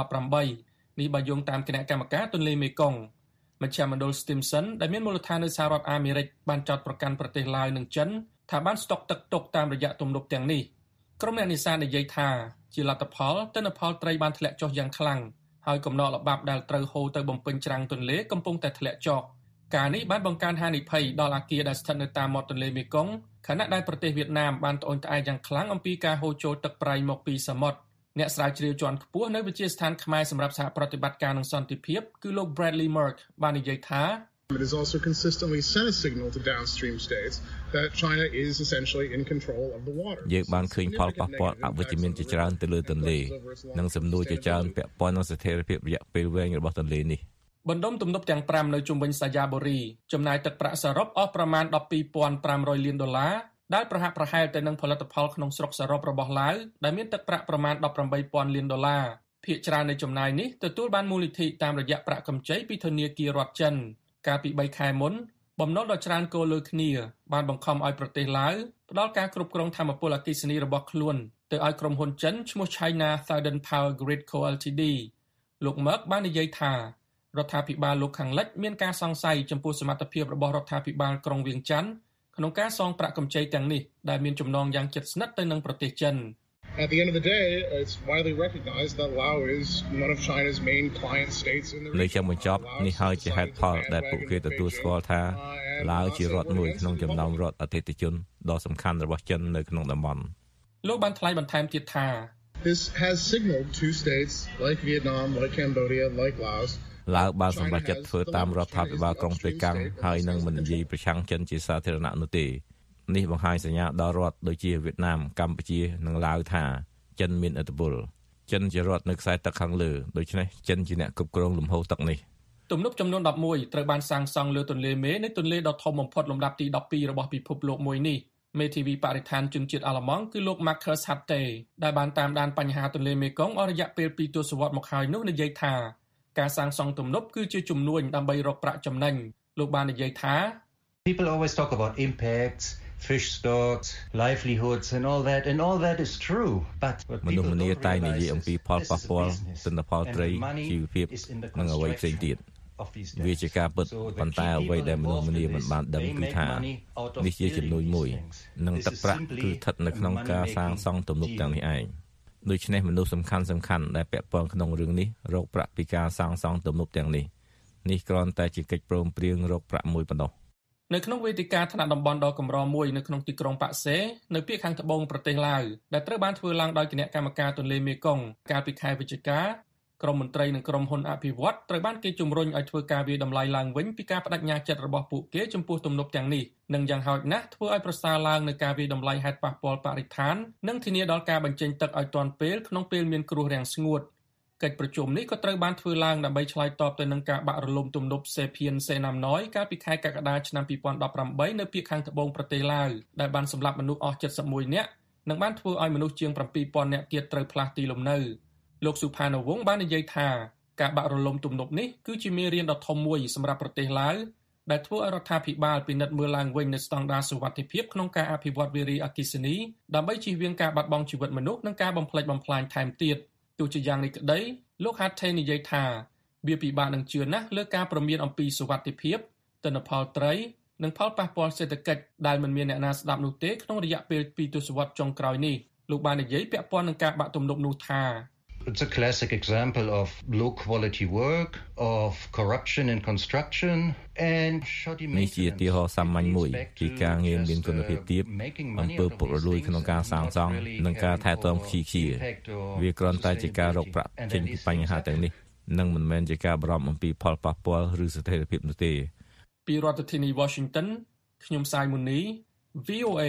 2018 នេះបើយោងតាមគណៈកម្មការទន្លេមេគង្គមជ្ឈមណ្ឌល Stimson ដែលមានមូលដ្ឋាននៅសហរដ្ឋអាមេរិកបានចោទប្រកាន់ប្រទេសឡាវនិងចិនថាបានស្តុកទឹកទុកតាមរយៈទំនប់ទាំងនេះក្រុមអ្នកនេសាទនិយាយថាជាលទ្ធផលទិន្នផលត្រីបានធ្លាក់ចុះយ៉ាងខ្លាំងហើយកំណកល្បាប់ដែលត្រូវហូរទៅបំពេញច្រាំងទន្លេកំពុងតែធ្លាក់ចុះការនេះបានបង្កើនហានិភ័យដល់អគារដែលស្ថិតនៅតាមមាត់ទន្លេមេគង្គខណៈដែលប្រទេសវៀតណាមបានត្អូញត្អែរយ៉ាងខ្លាំងអំពីការហូរចូលទឹកប្រៃមកពីសមុទ្រអ្នកស្រាវជ្រាវជាន់ខ្ពស់នៅវិទ្យាស្ថានខ្មែរសម្រាប់សហប្រតិបត្តិការនិងសន្តិភាពគឺលោក Bradley Merck បាននិយាយថា It has also consistently sent a signal to downstream states that China is essentially in control of the water. យើងបានឃើញផលប៉ះពាល់អវិជ្ជមានជាច្រើនទៅលើទន្លេនិងសំណួរជាច្រើនពាក់ព័ន្ធនឹងស្ថិរភាពរយៈពេលវែងរបស់ទន្លេនេះបណ្ដុំទំនប់ទាំង5នៅជុំវិញសាយ៉ាបូរីចំណាយទឹកប្រាក់សរុបអស់ប្រមាណ $12,500 លានដែលប្រហាក់ប្រហែលទៅនឹងផលិតផលក្នុងស្រុកសរុបរបស់ឡាវដែលមានទឹកប្រាក់ប្រមាណ $18,000 លានភាគច្រើននៃចំណាយនេះទទួលបានមូលនិធិតាមរយៈប្រាក់កម្ចីពីធនាគាររដ្ឋចិនកាលពី3ខែមុនបំណុលដ៏ច្រើនគោលលើគ្នាបានបង្ខំឲ្យប្រទេសឡាវផ្ដល់ការគ្រប់គ្រងថាមពលអគ្គិសនីរបស់ខ្លួនទៅឲ្យក្រុមហ៊ុនចិនឈ្មោះ China Southern Power Grid Co Ltd លោក Merck បាននិយាយថារដ្ឋាភិបាលលោកខាងលិចមានការសង្ស័យចំពោះសមត្ថភាពរបស់រដ្ឋាភិបាលក្រុងវៀងច័ន្ទក្នុងការសងប្រាក់កម្ចីទាំងនេះដែលមានចំណងយ៉ាងជិតស្និទ្ធទៅនឹងប្រទេសចិន At the end of the day, it's widely recognized that Laos is one of China's main client states in the region. លើចុងបញ្ចប់នេះហើយជាហេតុផលដែលពួកគេទទួលស្គាល់ថាឡាវជារដ្ឋមួយក្នុងចំណោមរដ្ឋអធិបតេយ្យដ៏សំខាន់របស់ចិននៅក្នុងតំបន់លោកបានថ្លែងបន្ថែមទៀតថា This has signaled to states like Vietnam, like Cambodia, like Laos ឡាវបានសម្រេចចិត្តធ្វើតាមរដ្ឋាភិបាលក្រុងប៉េកាំងហើយនឹងមិននិយាយប្រឆាំងចិនជាសាធារណៈនោះទេនេះបង្ហាញសញ្ញាដល់រដ្ឋដូចជាវៀតណាមកម្ពុជានិងឡាវថាចិនមានឥទ្ធិពលចិនជារដ្ឋនៅខ្សែទឹកខាងលើដូច្នេះចិនជាអ្នកគ្រប់គ្រងលំហូរទឹកនេះទំនប់ចំនួន11ត្រូវបានសាងសង់លើទន្លេមេនៃទន្លេដ៏ធំបំផុតលំដាប់ទី12របស់ពិភពលោកមួយនេះមេធាវីបរិស្ថានជនជាតិអាល្លឺម៉ង់គឺលោក Marcus Hatte ដែលបានតាមដានបញ្ហាទន្លេមេគង្គអស់រយៈពេល2ទសវត្សរ៍មកហើយនោះនិយាយថាការសាងសង់ទំនប់គឺជាជំនួញដើម្បីរកប្រាក់ចំណេញលោកបាននិយាយថា People always talk about impacts fish stocks livelihoods and all that is true but មនុស្សម្នាតែនិយាយអំពីផលប៉ះពាល់ទិន្នផលត្រីជីវភាពនិងអ្វីផ្សេងទៀតវាជាការពិតប៉ុន្តែអ្វីដែលមនុស្សម្នាមិនបានដឹងគឺថានេះជាជំនួយមួយនិងទឹកប្រាក់គឺស្ថិតនៅក្នុងការសាងសង់ទំនប់ទាំងនេះឯងដូច្នេះមនុស្សសំខាន់ដែលពាក់ព័ន្ធក្នុងរឿងនេះរកប្រាក់ពីការសាងសង់ទំនប់ទាំងនេះគ្រាន់តែជាកិច្ចព្រមព្រៀងរកប្រាក់មួយប៉ុណ្ណោះនៅក្នុងវេទិកាថ្នាក់តំបន់ដ៏កម្រមួយនៅក្នុងទីក្រុងប៉ាក់សេនៅភាគខាងត្បូងប្រទេសឡាវដែលត្រូវបានធ្វើឡើងដោយគណៈកម្មការទន្លេមេគង្គកាលពីខែវិច្ឆិកាក្រុមមន្ត្រីនិងក្រុមហ៊ុនអភិវឌ្ឍត្រូវបានគេជំរុញឲ្យធ្វើការវាយតម្លៃឡើងវិញពីការបដិញ្ញាចិត្តរបស់ពួកគេចំពោះទំនប់ទាំងនេះនិងយ៉ាងហោចណាស់ធ្វើឲ្យប្រសើរឡើងនៅការវាយតម្លៃហេតុប៉ះពាល់បរិស្ថាននិងធានាដល់ការបញ្ចេញទឹកឲ្យទាន់ពេលក្នុងពេលមានគ្រោះរាំងស្ងួតកិច្ចប្រជុំនេះក៏ត្រូវបានធ្វើឡើងដើម្បីឆ្លើយតបទៅនឹងការបាក់រលំទំនប់សេភៀនសេណាំណយកាលពីខែកក្កដាឆ្នាំ2018នៅភាគខាងត្បូងប្រទេសឡាវដែលបានសម្លាប់មនុស្សអស់71នាក់និងបានធ្វើឲ្យមនុស្សជាង 7,000 នាក់ទៀតត្រូវផ្លាស់ទីលំនៅលោកសុផានវង្សបាននិយាយថាការបាក់រលំទំនប់នេះគឺជាមេរៀនដ៏ធំមួយសម្រាប់ប្រទេសឡាវដែលធ្វើឲ្យរដ្ឋាភិបាលពិនិត្យមើលឡើងវិញនូវស្តង់ដារសុវត្ថិភាពក្នុងការអភិវឌ្ឍវារីអគ្គិសនីដើម្បីជៀសវាងការបាត់បង់ជីវិតមនុស្សនិងការបំផ្លិចបំផ្លាញថែមទៀតទោះជាយ៉ាងនេះក្តីលោក Hatte និយាយថាវាពិបាកនឹងជឿណាស់លើការព្រមានអំពីសុវត្ថិភាពទិន្នផលត្រីនិងផលប៉ះពាល់សេដ្ឋកិច្ចដែលមិនមានអ្នកណាស្ដាប់នោះទេក្នុងរយៈពេល2ទសវត្សរ៍ចុងក្រោយនេះលោកបាននិយាយពាក់ព័ន្ធនឹងការបាក់ទំនប់នោះថា It's a classic example of low quality work, of corruption in construction and shoddy maintenance. នេះជាឧទាហរណ៍សាមញ្ញមួយពីការងារមានគុណភាពទាបអំពើពុករលួយក្នុងការសាងសង់និងការថែទាំខ្ជិលខ្ជាវាគ្រាន់តែជាការរកប្រាក់ចេញពីបញ្ហាទាំងនេះនិងមិនមែនជាការបារម្ភអំពីផលប៉ះពាល់ឬស្ថិរភាពនោះទេពីរដ្ឋធានី Washington ខ្ញុំសាយមុនី VOA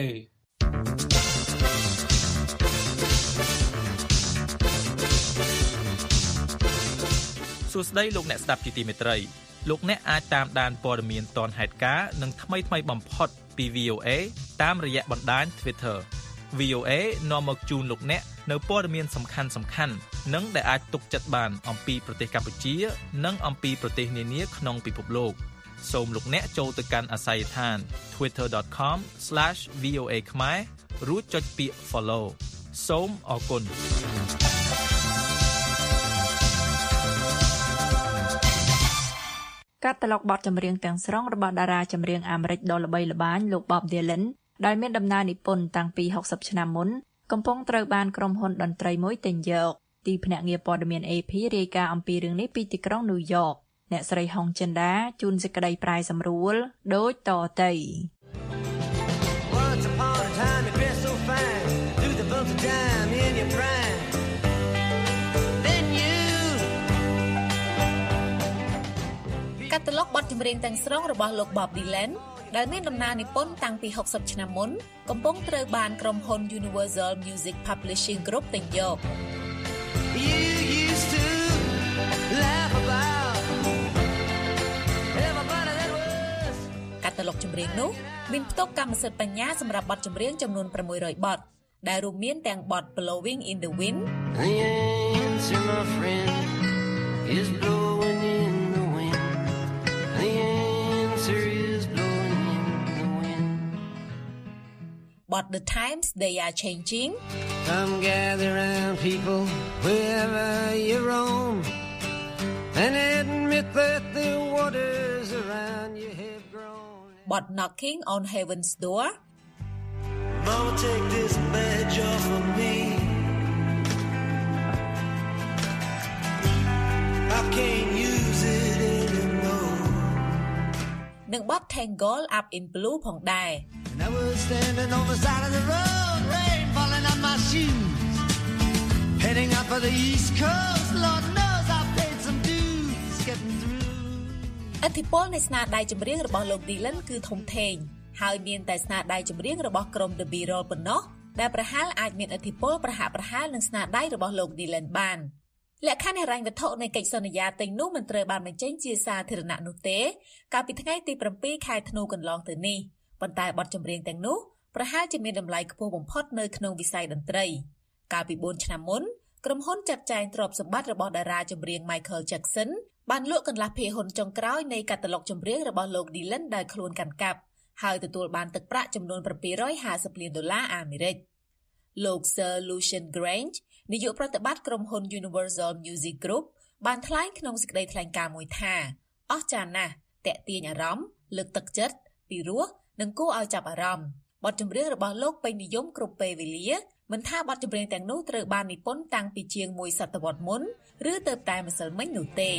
សួស្តីលោកអ្នកស្ដាប់ជាទីមេត្រីលោកអ្នកអាចតាមដានព័ត៌មានទាន់ហេតុការណ៍និងថ្មីបំផុតពី VOA តាមរយៈបណ្ដាញ Twitter VOA នាំមកជូនលោកអ្នកនៅព័ត៌មានសំខាន់ៗនិងដែលអាចទុកចិត្តបានអំពីប្រទេសកម្ពុជានិងអំពីប្រទេសនានាក្នុងពិភពលោកសូមលោកអ្នកចូលទៅកាន់អាស័យដ្ឋាន twitter.com/voa ខ្មែររួចចុចពាក្យ follow សូមអរគុណកាត់ត្លុកបទចម្រៀងទាំងស្រុងរបស់តារាចម្រៀងអាមេរិកដ៏ល្បីល្បាញលោក Bob Dylan ដែលមានដំណើរនិពន្ធតាំងពី60ឆ្នាំមុនកំពុងត្រូវបានក្រុមហ៊ុនតន្ត្រីមួយទិញយកទីភ្នាក់ងារព័ត៌មាន AP រាយការណ៍អំពីរឿងនេះពីទីក្រុងញូវយ៉កអ្នកស្រីហុងចិនដាជួនសេចក្តីប្រាយសម្រួលដូចតទៅកាតាឡុកបទចម្រៀងទាំងស្រុងរបស់លោក Bob Dylan ដែលមានដំណើរនិពន្ធតាំងពី60ឆ្នាំមុនកំពុងត្រូវបានក្រុមហ៊ុន Universal Music Publishing Group ទិញយក កាតាឡុកចម្រៀងនោះមានផ្ទុកកម្មសិទ្ធិបញ្ញាសម្រាប់បទចម្រៀងចំនួន600បទដែលរួមមានទាំងបទ Blowing in the Wind But the times they are changing. Come gather round people wherever you roam and admit that the waters around you have grown. But knocking on heaven's door. Mama, take this badge off of me. I can't use it anymore. និងបទ Tangled Up in Blue ផងដែរ And I was standing on the side of the road, rain falling on my shoes. Heading up for the East Coast, Lord knows I paid some dues getting through. ឥទ្ធិពលនៃស្នាដៃចម្រៀងរបស់លោក Dylan គឺធំធេងហើយមានតែស្នាដៃចម្រៀងរបស់ក្រុម The Beatles ប៉ុណ្ណោះដែលប្រហែលអាចមានឥទ្ធិពលប្រហាក់ប្រហែលនឹងស្នាដៃរបស់លោក Dylan បានលក្ខខណ្ឌហិរញ្ញវត្ថុនៃកិច្ចសន្យាទិញនោះមិនត្រូវបានបញ្ចេញជាសាធារណៈនោះទេកាលពីថ្ងៃទី7ខែធ្នូកន្លងទៅនេះប៉ុន្តែបទចម្រៀងទាំងនោះប្រហែលជាមានតម្លៃខ្ពស់បំផុតនៅក្នុងវិស័យតន្ត្រីកាលពី4ឆ្នាំមុនក្រុមហ៊ុនចាត់ចែងទ្រព្យសម្បត្តិរបស់តារាចម្រៀង Michael Jackson បានលក់កន្លះភាគហ៊ុនចុងក្រោយនៃកាតាឡុកចម្រៀងរបស់លោក Dylan ដែលខ្លួនកាន់កាប់ហើយទទួលបានទឹកប្រាក់ចំនួន$750 លានអាមេរិកលោក Sir Lucian Grange នាយកប្រតិបត្តិក្រុមហ៊ុន Universal Music Group បានថ្លែងក្នុងសេចក្តីថ្លែងការណ៍មួយថាអស្ចារ្យណាស់ទាក់ទាញអារម្មណ៍លើកទឹកចិត្តពីរោះនិងគួរឲ្យចាប់អារម្មណ៍បទចម្រៀងរបស់លោកពេញនិយមគ្រប់ពេលវេលាមិនថាបទចម្រៀងទាំងនោះត្រូវបាននិពន្ធតាំងពីជាង1សតវត្សមុនឬទៅតែម្សិលមិញនោះទេ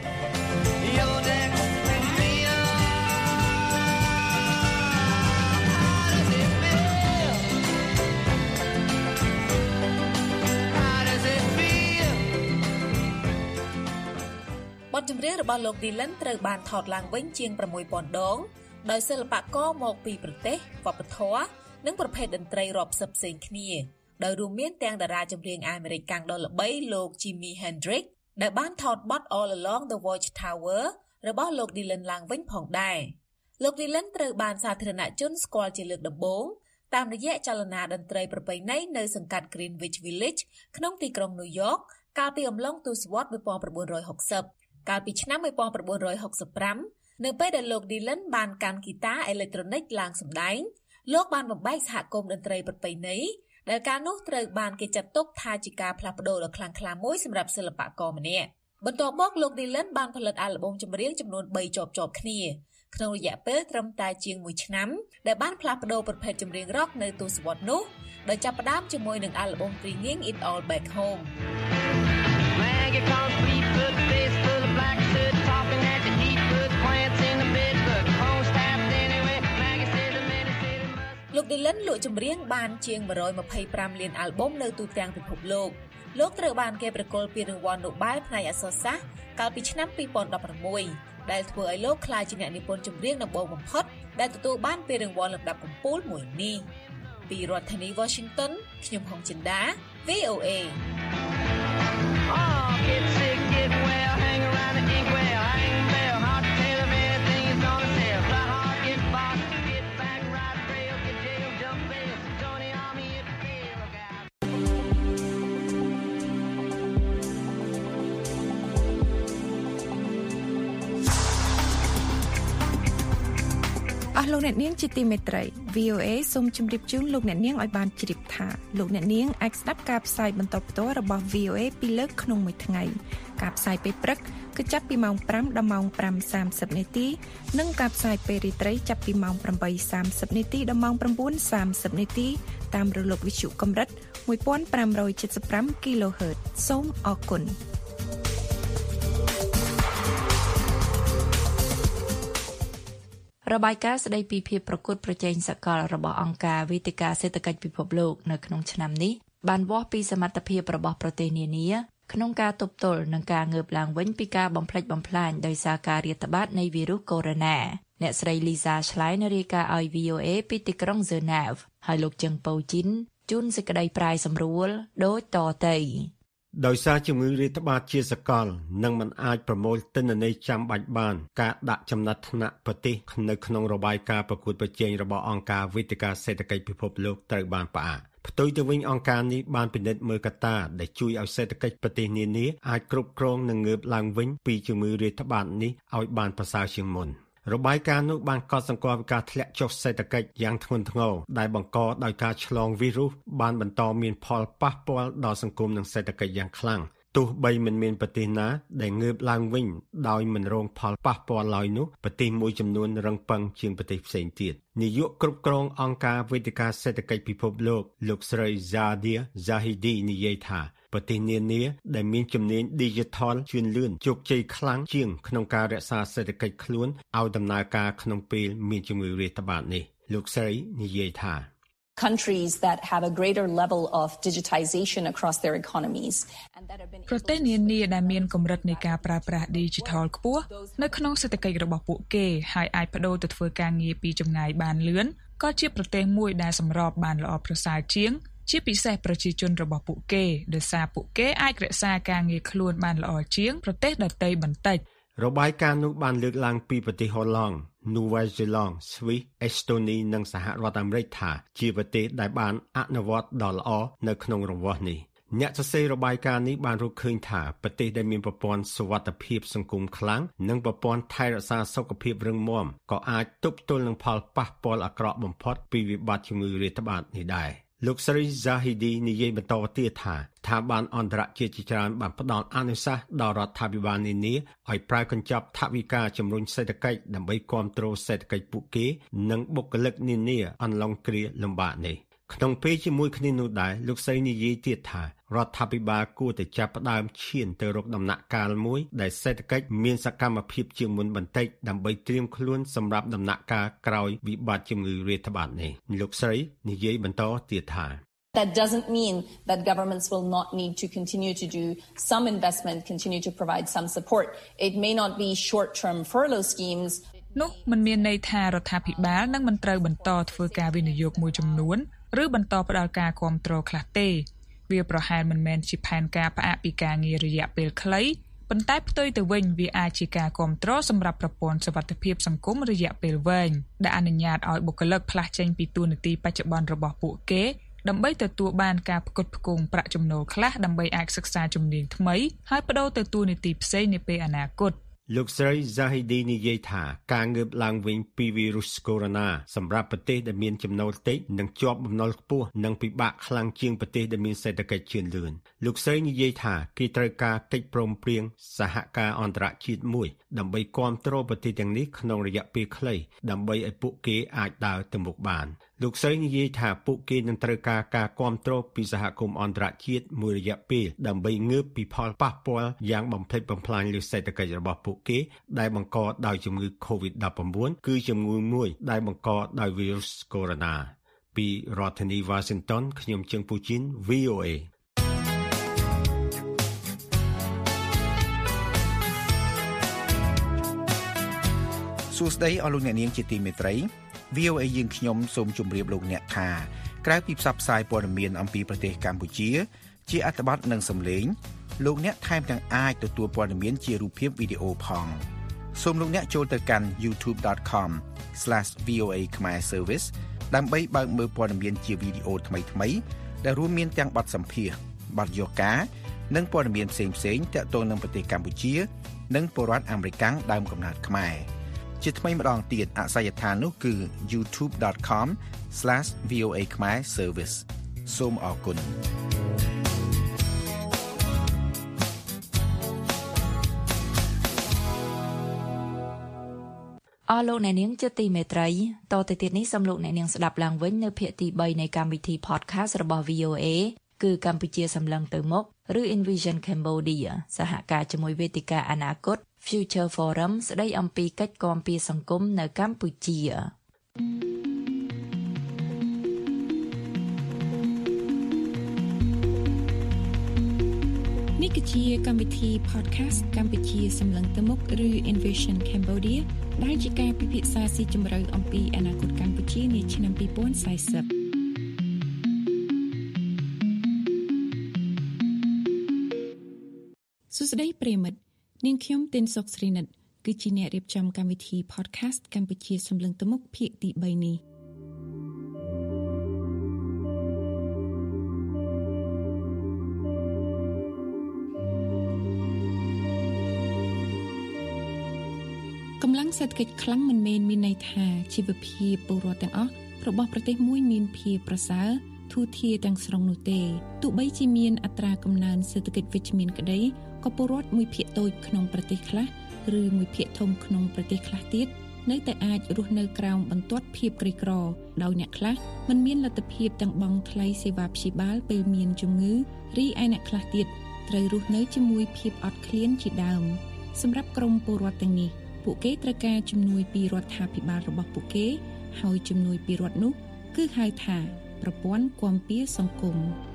បទចម្រៀងរបស់លោក Dylan ត្រូវបានថតឡើងវិញជាង 6,000 ដងដោយសិល្បករមកពីប្រទេសវប្បធម៌និងប្រភេទតន្ត្រីរាប់សិបផ្សេងគ្នាដោយរួមមានទាំងតារាចម្រៀងអាមេរិកកាំងដ៏ល្បីលោក Jimi Hendrix ដែលបានថតបទ All Along the Watchtower របស់លោក Dylan ឡើងវិញផងដែរលោក Dylan ត្រូវបានសាធារណជនស្គាល់ជាលើកដំបូងតាមរយៈចលនាតន្ត្រីប្រពៃណីនៅសង្កាត់ Greenwich Village ក្នុងទីក្រុងញូវយ៉កកាលពីអំឡុងទសវត្សរ៍ 1960 កាលពីឆ្នាំ 1965 នៅពេលដែលលោក Dylan បានកាន់ហ្គីតាអេឡិចត្រូនិកឡើងសម្ដែងលោកបានបំបែកសហគមន៍តន្ត្រីប្រពៃណីដែលកាលនោះត្រូវបានគេចាត់ទុកថាជាការផ្លាស់ប្ដូរដ៏ខ្លាំងក្លាមួយសម្រាប់សិល្បករម្នាក់បន្ទាប់មកលោក Dylan បានផលិតអាល់ប៊ុមចម្រៀងចំនួន3ជាប់ៗគ្នាក្នុងរយៈពេលត្រឹមតែជាង1ឆ្នាំដែលបានផ្លាស់ប្ដូរប្រភេទចម្រៀង rock នៅទសវត្សរ៍នោះដោយចាប់ផ្ដើមជាមួយនឹងអាល់ប៊ុម Bringing It All Back Homeលោក Dylan លក់ចម្រៀងបានជាង125លានអាល់ប៊ុមនៅទូទាំងពិភពលោកលោកត្រូវបានគេប្រគល់ពានរង្វាន់ Nobel ផ្នែកអក្សរសាស្ត្រកាលពីឆ្នាំ2016ដែលធ្វើឲ្យលោកក្លាយជាអ្នកនិពន្ធចម្រៀងដំបូងបំផុតដែលទទួលបានពានរង្វាន់លំដាប់កំពូលមួយនេះពីរដ្ឋធានី Washington ខ្ញុំហុងចិន្តា VOA Get sick, get well, hang around the inkwell, hang bell, hard to tell if anything is gonna sell. Fly hard, get boxed, get back, ride rail, get jail, jump bail, Tony Army, អស់លោកអ្នកនាងជាទីមេត្រី VOA សូមជម្រាបជូនលោកអ្នកនាងឲ្យបានជ្រាបថាលោកអ្នកនាងអាចស្ដាប់ការផ្សាយបន្តផ្ទាល់របស់ VOA ពីរលើកក្នុងមួយថ្ងៃការផ្សាយពេលព្រឹកគឺចាប់ពីម៉ោង 5 ដល់ម៉ោង 5:30 នាទីនិងការផ្សាយពេលរាត្រីចាប់ពីម៉ោង 8:30 នាទីដល់ម៉ោង 9:30 នាទីតាមរលកវិទ្យុកម្រិត 1575 kHz សូមអរគុណរបាយការណ៍ស្ដីពីភាពប្រកួតប្រជែងសកលរបស់អង្គការវេទិកាសេដ្ឋកិច្ចពិភពលោកនៅក្នុងឆ្នាំនេះបានវាស់ពីសមត្ថភាពរបស់ប្រទេសនានាក្នុងការទប់ទល់នឹងការងើបឡើងវិញពីការបំផ្លិចបំផ្លាញដោយសារការរាតត្បាតនៃវីរុសកូវីដ -19 អ្នកស្រី Lisa Schlein រាយការណ៍ឲ្យ VOA ពីទីក្រុង Geneva ហើយលោកជឹងប៉ូជីនជូនសេចក្តីប្រាយសម្រួលដូចតទៅដោយសារជំងឺរាតត្បាតជាសកលនិងមិនអាចប្រមូលទិន្នន័យចាំបាច់បានការដាក់ចំណាត់ថ្នាក់ប្រទេសនៅក្នុងរបាយការណ៍ប្រកួតប្រជែងរបស់អង្គការវេទិកាសេដ្ឋកិច្ចពិភពលោកត្រូវបានផ្អាកផ្ទុយទៅវិញអង្គការនេះបានពិនិត្យមើលកត្តាដែលជួយឲ្យសេដ្ឋកិច្ចប្រទេសនានាអាចគ្រប់គ្រងនិងងើបឡើងវិញពីជំងឺរាតត្បាតនេះឲ្យបានប្រសើរជាងមុនរបាយការណ៍នោះបានកត់សម្គាល់ពីការធ្លាក់ចុះសេដ្ឋកិច្ចយ៉ាងធ្ងន់ធ្ងរដែលបង្កដោយការឆ្លងវីរុសបានបន្តមានផលប៉ះពាល់ដល់សង្គមនិងសេដ្ឋកិច្ចយ៉ាងខ្លាំងទោះបីមិនមានប្រទេសណាដែលងើបឡើងវិញដោយមិនរងផលប៉ះពាល់ឡើយនោះប្រទេសមួយចំនួនរងពឹងជាងប្រទេសផ្សេងទៀតនាយកគ្រប់គ្រងអង្គការវេទិកាសេដ្ឋកិច្ចពិភពលោកស្រី Zadia Zahidi និយាយថាប្រទេសនានាដែលមានជំនាញ Digital ជឿនលឿនជោគជ័យខ្លាំងជាងក្នុងការរក្សាសេដ្ឋកិច្ចខ្លួនឲ្យដំណើរការក្នុងពេលមានជំងឺរាតត្បាតនេះលោកស្រីនិយាយថា countries that have a greater level of digitization across their economies and that have been ប្រទេសនានាដែលមានកម្រិតនៃការប្រើប្រាស់ digital ខ្ពស់នៅក្នុងសេដ្ឋកិច្ចរបស់ពួកគេហើយអាចបដូរទៅធ្វើការងារពីចម្ងាយបានលឿនក៏ជាប្រទេសមួយដែលសម្របបានល្អប្រសើរជាងជាពិសេសប្រជាជនរបស់ពួកគេដោយសារពួកគេអាចរក្សាការងារខ្លួនបានល្អជាងប្រទេសដទៃបន្តិចរបាយការណ៍នោះបានលើកឡើងពីប្រទេសហូឡង់ Nouvelle-Zélande, Swiss, Estonia និងសហរដ្ឋអាមេរិកថាជាប្រទេសដែលបានអនុវត្តដ៏ល្អនៅក្នុងរង្វាស់នេះអ្នកសរសេររបាយការណ៍នេះបានរកឃើញថាប្រទេសដែលមានប្រព័ន្ធសុវត្ថិភាពសង្គមខ្លាំងនិងប្រព័ន្ធថែរក្សាសុខភាពរឹងមាំក៏អាចទប់ទល់នឹងផលប៉ះពាល់អាក្រក់បំផុតពីវិបត្តិជំងឺរាតត្បាតនេះដែរលោកស្រី Zahidi និយាយបន្តទៀតថាស្ថាប័នអន្តរជាតិជាច្រើនបានផ្ដល់អនុសាសន៍ដល់រដ្ឋាភិបាលនានាឲ្យប្រើកញ្ចប់ថវិកាជំរុញសេដ្ឋកិច្ចដើម្បីគាំទ្រសេដ្ឋកិច្ចពួកគេនិងបុគ្គលិកនានាអន្លង់គ្រាលំបាកនេះក្នុងពេលជាមួយគ្នានោះដែរលោកស្រីនិយាយទៀតថារដ្ឋាភិបាលគួរតែចាប់ផ្ដើមឈានទៅរកដំណាក់កាលមួយដែលសេដ្ឋកិច្ចមានសកម្មភាពជាងមុនបន្តិចដើម្បីត្រៀមខ្លួនសម្រាប់ដំណាក់កាលក្រោយវិបត្តិជំងឺរាតត្បាតនេះលោកស្រីនិយាយបន្តទៀតថា That doesn't mean that governments will not need to continue to do some investment, continue to provide some support. It may not be short-term furlough schemes. នោះមិនមានន័យថារដ្ឋាភិបាលនឹងមិនត្រូវបន្តធ្វើការវិនិយោគមួយចំនួនឬបន្តផ្ដល់ការគាំទ្រខ្លះទេវាប្រហែលមិនមែនជាផែនការផ្អាកពីការងាររយៈពេលខ្លីប៉ុន្តែផ្ទុយទៅវិញវាអាចជាការគាំទ្រសម្រាប់ប្រព័ន្ធសុវត្ថិភាពសង្គមរយៈពេលវែងដែលអនុញ្ញាតឲ្យបុគ្គលិកផ្លាស់ចេញពីតួនាទីបច្ចុប្បន្នរបស់ពួកគេដើម្បីទទួលបានការផ្គត់ផ្គង់ប្រាក់ចំណូលខ្លះដើម្បីអាចសិក្សាជំនាញថ្មីហើយបដូរទៅតួនាទីផ្សេងនាពេលអនាគតលោកស្រី Zahidi និយាយថាការងើបឡើងវិញពីវីរុសកូវីដ -19 សម្រាប់ប្រទេសដែលមានចំណូលតិចនិងជាប់បំណុលខ្ពស់នឹងពិបាកខ្លាំងជាងប្រទេសដែលមានសេដ្ឋកិច្ចជឿនលឿនលោកស្រីនិយាយថាគេត្រូវការកិច្ចព្រមព្រៀងសហការអន្តរជាតិមួយដើម្បីគាំទ្រប្រទេសទាំងនេះក្នុងរយៈពេលខ្លីដើម្បីឲ្យពួកគេអាចដើរទៅមុខបានលោកស្រីនិយាយថាពួកគេនឹងត្រូវការការគាំទ្រពីសហគមន៍អន្តរជាតិមួយរយៈពេលដើម្បីងើបពីផលប៉ះពាល់យ៉ាងបំផ្លិចបំផ្លាញលើសេដ្ឋកិច្ចរបស់ពួកគេដែលបង្កដោយជំងឺ COVID-19 គឺជំងឺមួយដែលបង្កដោយវីរុសកូវីដ -19 ពីរដ្ឋធានី Washington ខ្ញុំជឹងពូជីន VOA សួស្តីអស់លោកអ្នកនាងជាទីមេត្រី VOA យើងខ្ញុំសូមជម្រាបលោកអ្នកថាក្រៅពីផ្សព្វផ្សាយព័ត៌មានអំពីប្រទេសកម្ពុជាជាអត្ថបទនិងសំឡេងលោកអ្នកថែមទាំងអាចទទួលព័ត៌មានជារូបភាពវីដេអូផងសូមលោកអ្នកចូលទៅកាន់ youtube.com/VOA Khmer Service ដើម្បីបើកមើលព័ត៌មានជាវីដេអូថ្មីៗដែលរួមមានទាំងបទសម្ភាសន៍បទយកការនិងព័ត៌មានផ្សេងៗទាក់ទងនឹងប្រទេសកម្ពុជានិងពលរដ្ឋអាមេរិកដើមកំណើតខ្មែរជាថ្មីម្ដងទៀតអាសយដ្ឋាននោះគឺ youtube.com/VOA Khmer Service សូមអរគុណអស់លោកអ្នកនាងជាទីមេត្រីតទៅទៀតនេះសូមលោកអ្នកនាងស្ដាប់ឡើងវិញនៅភាគទី3នៃកម្មវិធី podcast របស់ VOA គឺកម្ពុជាសម្លឹងទៅមុខឬ Envision Cambodia សហការជាមួយវេទិកាអនាគត Future Forum ស្ដីអំពីកិច្ចគាំពារសង្គមនៅកម្ពុជានេះគឺជាកម្មវិធី podcast កម្ពុជាសម្លឹងទៅមុខឬ Envision Cambodia ដែលជាការពិភាក្សាស៊ីជម្រៅអំពីអនាគតកម្ពុជានាឆ្នាំ2040សួស្តីប្រិយមិត្តនាងខ្ញុំទីនសុកស្រីនិតគឺជាអ្នករៀបចំកម្មវិធី podcast កម្ពុជាសម្លឹងទៅមុខភាគទី3នេះកម្លាំងសេដ្ឋកិច្ចខ្លាំងមិនមែនមានន័យថាជីវភាពពលរដ្ឋទាំងអស់របស់ប្រទេសមួយមានភាពប្រសើរធូរធារទាំងស្រុងនោះទេទោះបីជាមានអត្រាកំណើនសេដ្ឋកិច្ចវិជ្ជមានក្តីក៏ពលរដ្ឋមួយភាគតូចក្នុងប្រទេសខ្លះឬមួយភាគធំក្នុងប្រទេសខ្លះទៀតនៅតែអាចរស់នៅក្រោមបន្ទាត់ភាពក្រីក្រដោយអ្នកខ្លះមិនមានលទ្ធភាពទាំងបង់ថ្លៃសេវាព្យាបាលពេលមានជំងឺរីឯអ្នកខ្លះទៀតត្រូវរស់នៅជាមួយភាពអត់ឃ្លានជាដើមសម្រាប់ក្រុមពលរដ្ឋទាំងនេះពួកគេត្រូវការជំនួយពីរដ្ឋាភិបាលរបស់ពួកគេហើយជំនួយពីរដ្ឋនោះគឺហៅថាប្រព័ន្ធគាំពារសង្គម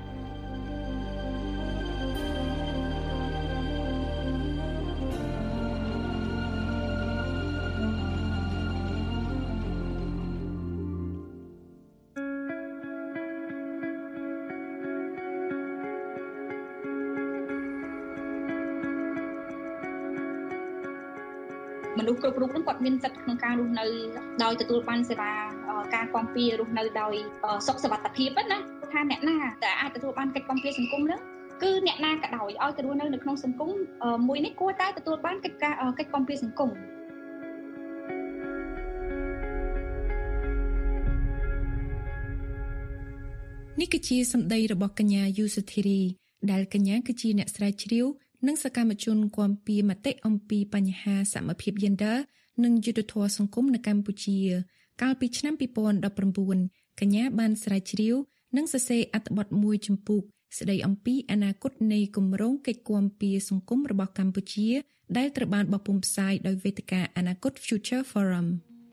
មនុស្សគ្រប់រូបនឹងគាត់មានសិទ្ធិក្នុងការរស់នៅដោយទទួលបានសេវាការគាំពាររស់នៅដោយសុខសុវត្ថិភាពណាថាអ្នកណាដែលអាចទទួលបានកិច្ចគាំពារសង្គមនឹងគឺអ្នកណាក៏ដោយឲ្យទៅរស់នៅក្នុងសង្គមមួយនេះគួរតែទទួលបានកិច្ចគាំពារសង្គមនេះគឺជាសម្ដីរបស់កញ្ញាយូសុធីរីដែលកញ្ញាគឺជាអ្នកស្រាវជ្រាវនិងសកម្មជនគាំពារមតិអំពីបញ្ហាសមភាព Gender និងយុត្តិធម៌សង្គមនៅកម្ពុជាកាលពីឆ្នាំ2019កញ្ញាបានស្រាវជ្រាវនិងសរសេរអត្ថបទមួយជំពូកស្ដីអំពីអនាគតនៃគម្រោងកិច្ចគាំពារសង្គមរបស់កម្ពុជាដែលត្រូវបានបោះពុម្ពផ្សាយដោយវេទិកាអនាគត Future Forum